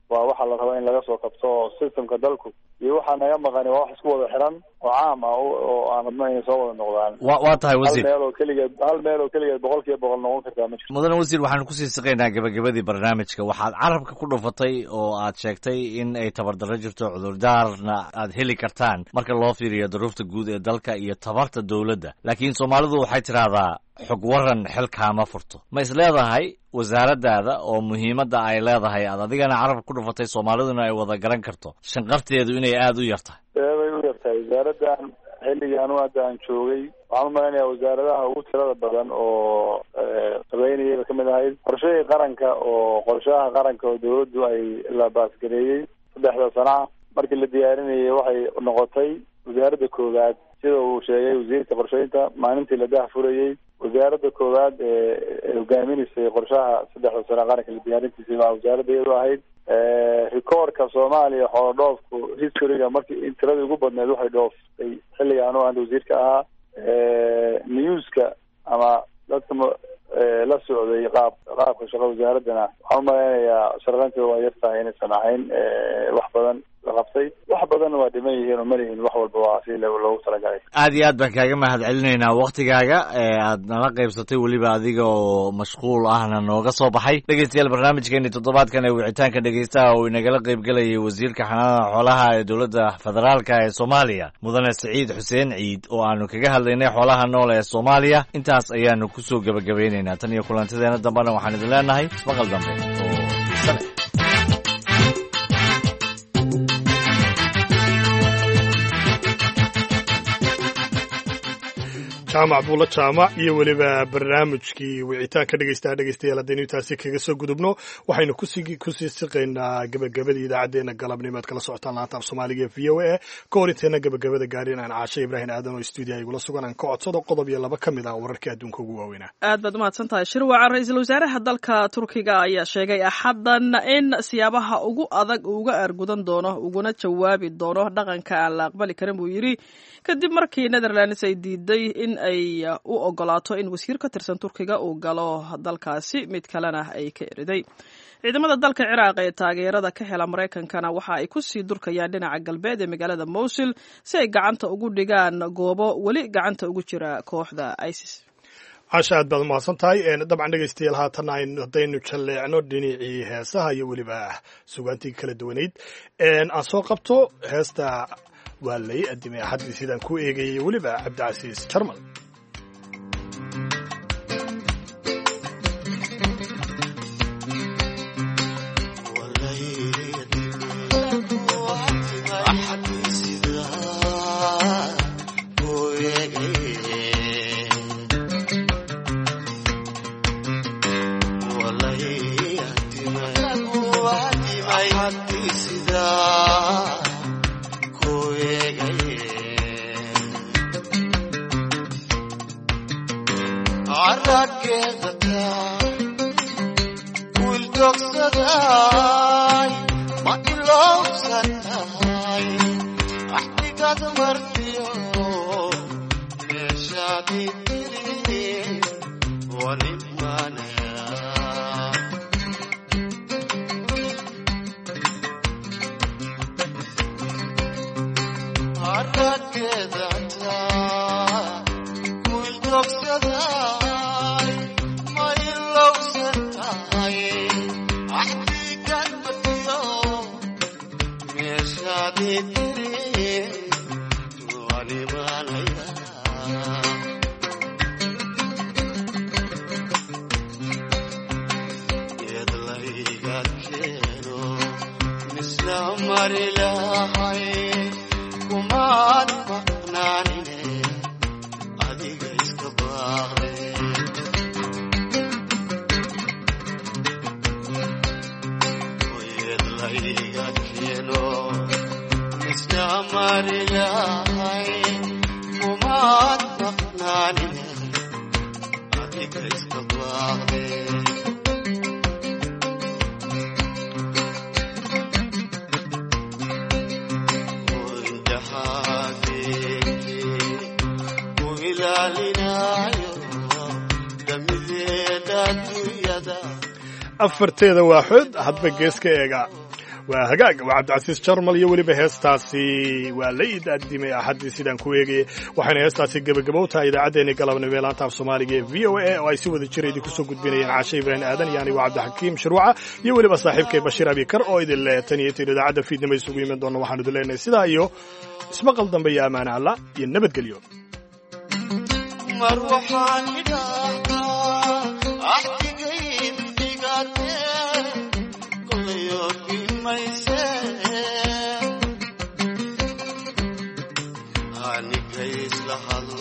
waa waxa la rabaa in laga soo kabto oo systemka dalku iyo waxaa naga maqani waa wax isku wada xiran oo caam ah oo aan rabno inay soo wada noqdaan. wa waa tahay wasiir, hal meel oo keligeed hal meel oo keligeed boqolkiiba boqol noqon kartaa ma jirto. mudane wasiir, waxaan kusii siqaynaa gabagabadii barnaamijka. waxaad carabka ku dhufatay oo aad sheegtay in ay tabardarro jirto, cudurdaarna aad heli kartaan marka loo fiiriyo duruufta guud ee dalka iyo tabarta dowladda. laakiin soomaalidu waxay tidhaahdaa xog waran xilkaama furto. ma is leedahay wasaaraddaada oo muhiimadda ay leedahay aad adigana carabka ku dhufatay, soomaaliduna ay wada garan karto, shanqarteedu inay aada u yartahay? eebay u yartahay wasaaraddan xilligan u hadda aan joogay. waxaan u malaynayaa wasaaradaha ugu tirada badan oo qabeynayayba kamid ahayd. qorshahii qaranka oo qorshaha qaranka oo dawladdu ay la baasgareeyey saddexda sana markii la diyaarinayay waxay noqotay wasaaradda koowaad, sida uu sheegay wasiirka qorsheynta maalintii la daahfurayey. wasaaradda koowaad ee hogaaminaysay qorshaha saddexda sana qaranka la diyaarintiisay baa wasaaradda iyadu ahayd. rikoorka soomaaliya xoolo dhoofku historyga markii tiradii ugu badneed waxay dhooftay xilligaan oo aan wasiirka ahaa. newska ama dadka la socday qaab qaabka shaqo wasaaraddana waxaan u malaynayaa sharqanteeda waa yartahay inaysan ahayn wax badan la qabtay. wax badanna waa dhiman yihiin oo malihin wax walba waa si loogu talagalay. aad iyo aad baan kaaga mahad celinaynaa waktigaaga ee aad nala qaybsatay, weliba adiga oo mashquul ahna nooga soo baxay. dhegeystayaal, barnaamijkeeni toddobaadkan ee wicitaanka dhegeystaha oo inagala qaybgelayay wasiirka xanaanada xoolaha ee dowladda federaalka ee soomaaliya mudane Siciid Xuseen Ciid, oo aanu kaga hadlaynay xoolaha nool ee Soomaaliya. intaas ayaanu kusoo gabagabaynaynaa. tan iyo kulantadeena dambena waxaan idin leenahay ismaqal dambe oo sane. jaamac buulla jaamac iyo weliba barnaamijkii wicitaanka dhegeystaha dhegeystayaal haddaynu intaasi kaga soo gudubno, waxaynu kusii kusii siqaynaa gabagabadii idaacaddeenna galabnimo aad kala socotaan laanta af soomaaliga v o a. ka hor intayna gabagabada gaadhin aan caashe ibraahim aadan oo stuudiyaha igula sugan aan ka codsado qodob iyo laba ka mid ah wararkii adduunka ugu waaweynaa. aad baad umahadsan tahay shirwaca. ra-iisul wasaaraha dalka turkiga ayaa sheegay axaddan in siyaabaha ugu adag uu uga aargudan doono uguna jawaabi doono dhaqanka aan la aqbali karin buu yidhi, kadib markii netherlands ay diiday in ay u ogolaato in wasiir ka tirsan turkiga uu galo dalkaasi, mid kalena ay ka eriday. ciidamada dalka ciraaq ee taageerada ka hela maraykankana waxa ay kusii durkayaan dhinaca galbeed ee magaalada Mosul si ay gacanta ugu dhigaan goobo weli gacanta ugu jira kooxda ISIS. casha aad baad umahadsan tahay. dabcan dhegeystayaal, haatan haddaynu jalleecno dhinacii heesaha iyo weliba sugaantii kala duwaneyd, aan soo qabto heesta waa lay adimay axaddii sidaan ku eegayay weliba cabdicasiis jarmal. afarteeda waaxood hadba gees ka eega waa hagaag waa cabdicasiis jarmal iyo weliba heestaasi waa la idaadimay axaddii sidaan ku eegayay waxayna heestaasi gebagabow tahay idaacaddeenii galabnimo ee laanta af soomaaliga ee v o a oo ay si wada jira idinku soo gudbinayeen caashe ibraahim aadan iyo anigu cabdixakiim sharwaca iyo weliba saaxiibkay bashiir abikar oo idin leh tan iyo tan idaacadda fiidnimo isugu iman doona waxaanu idin leenahay sidaa iyo ismaqal dambe iyo ammaane alla iyo nabadgelyo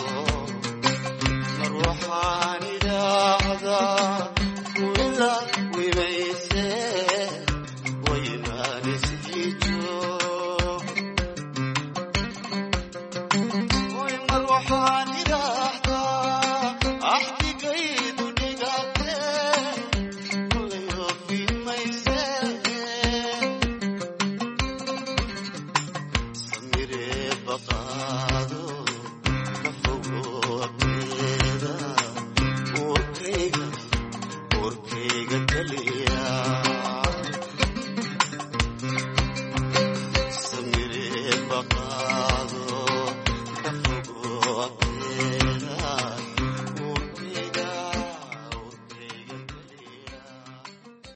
روحاني لا عذاب ولا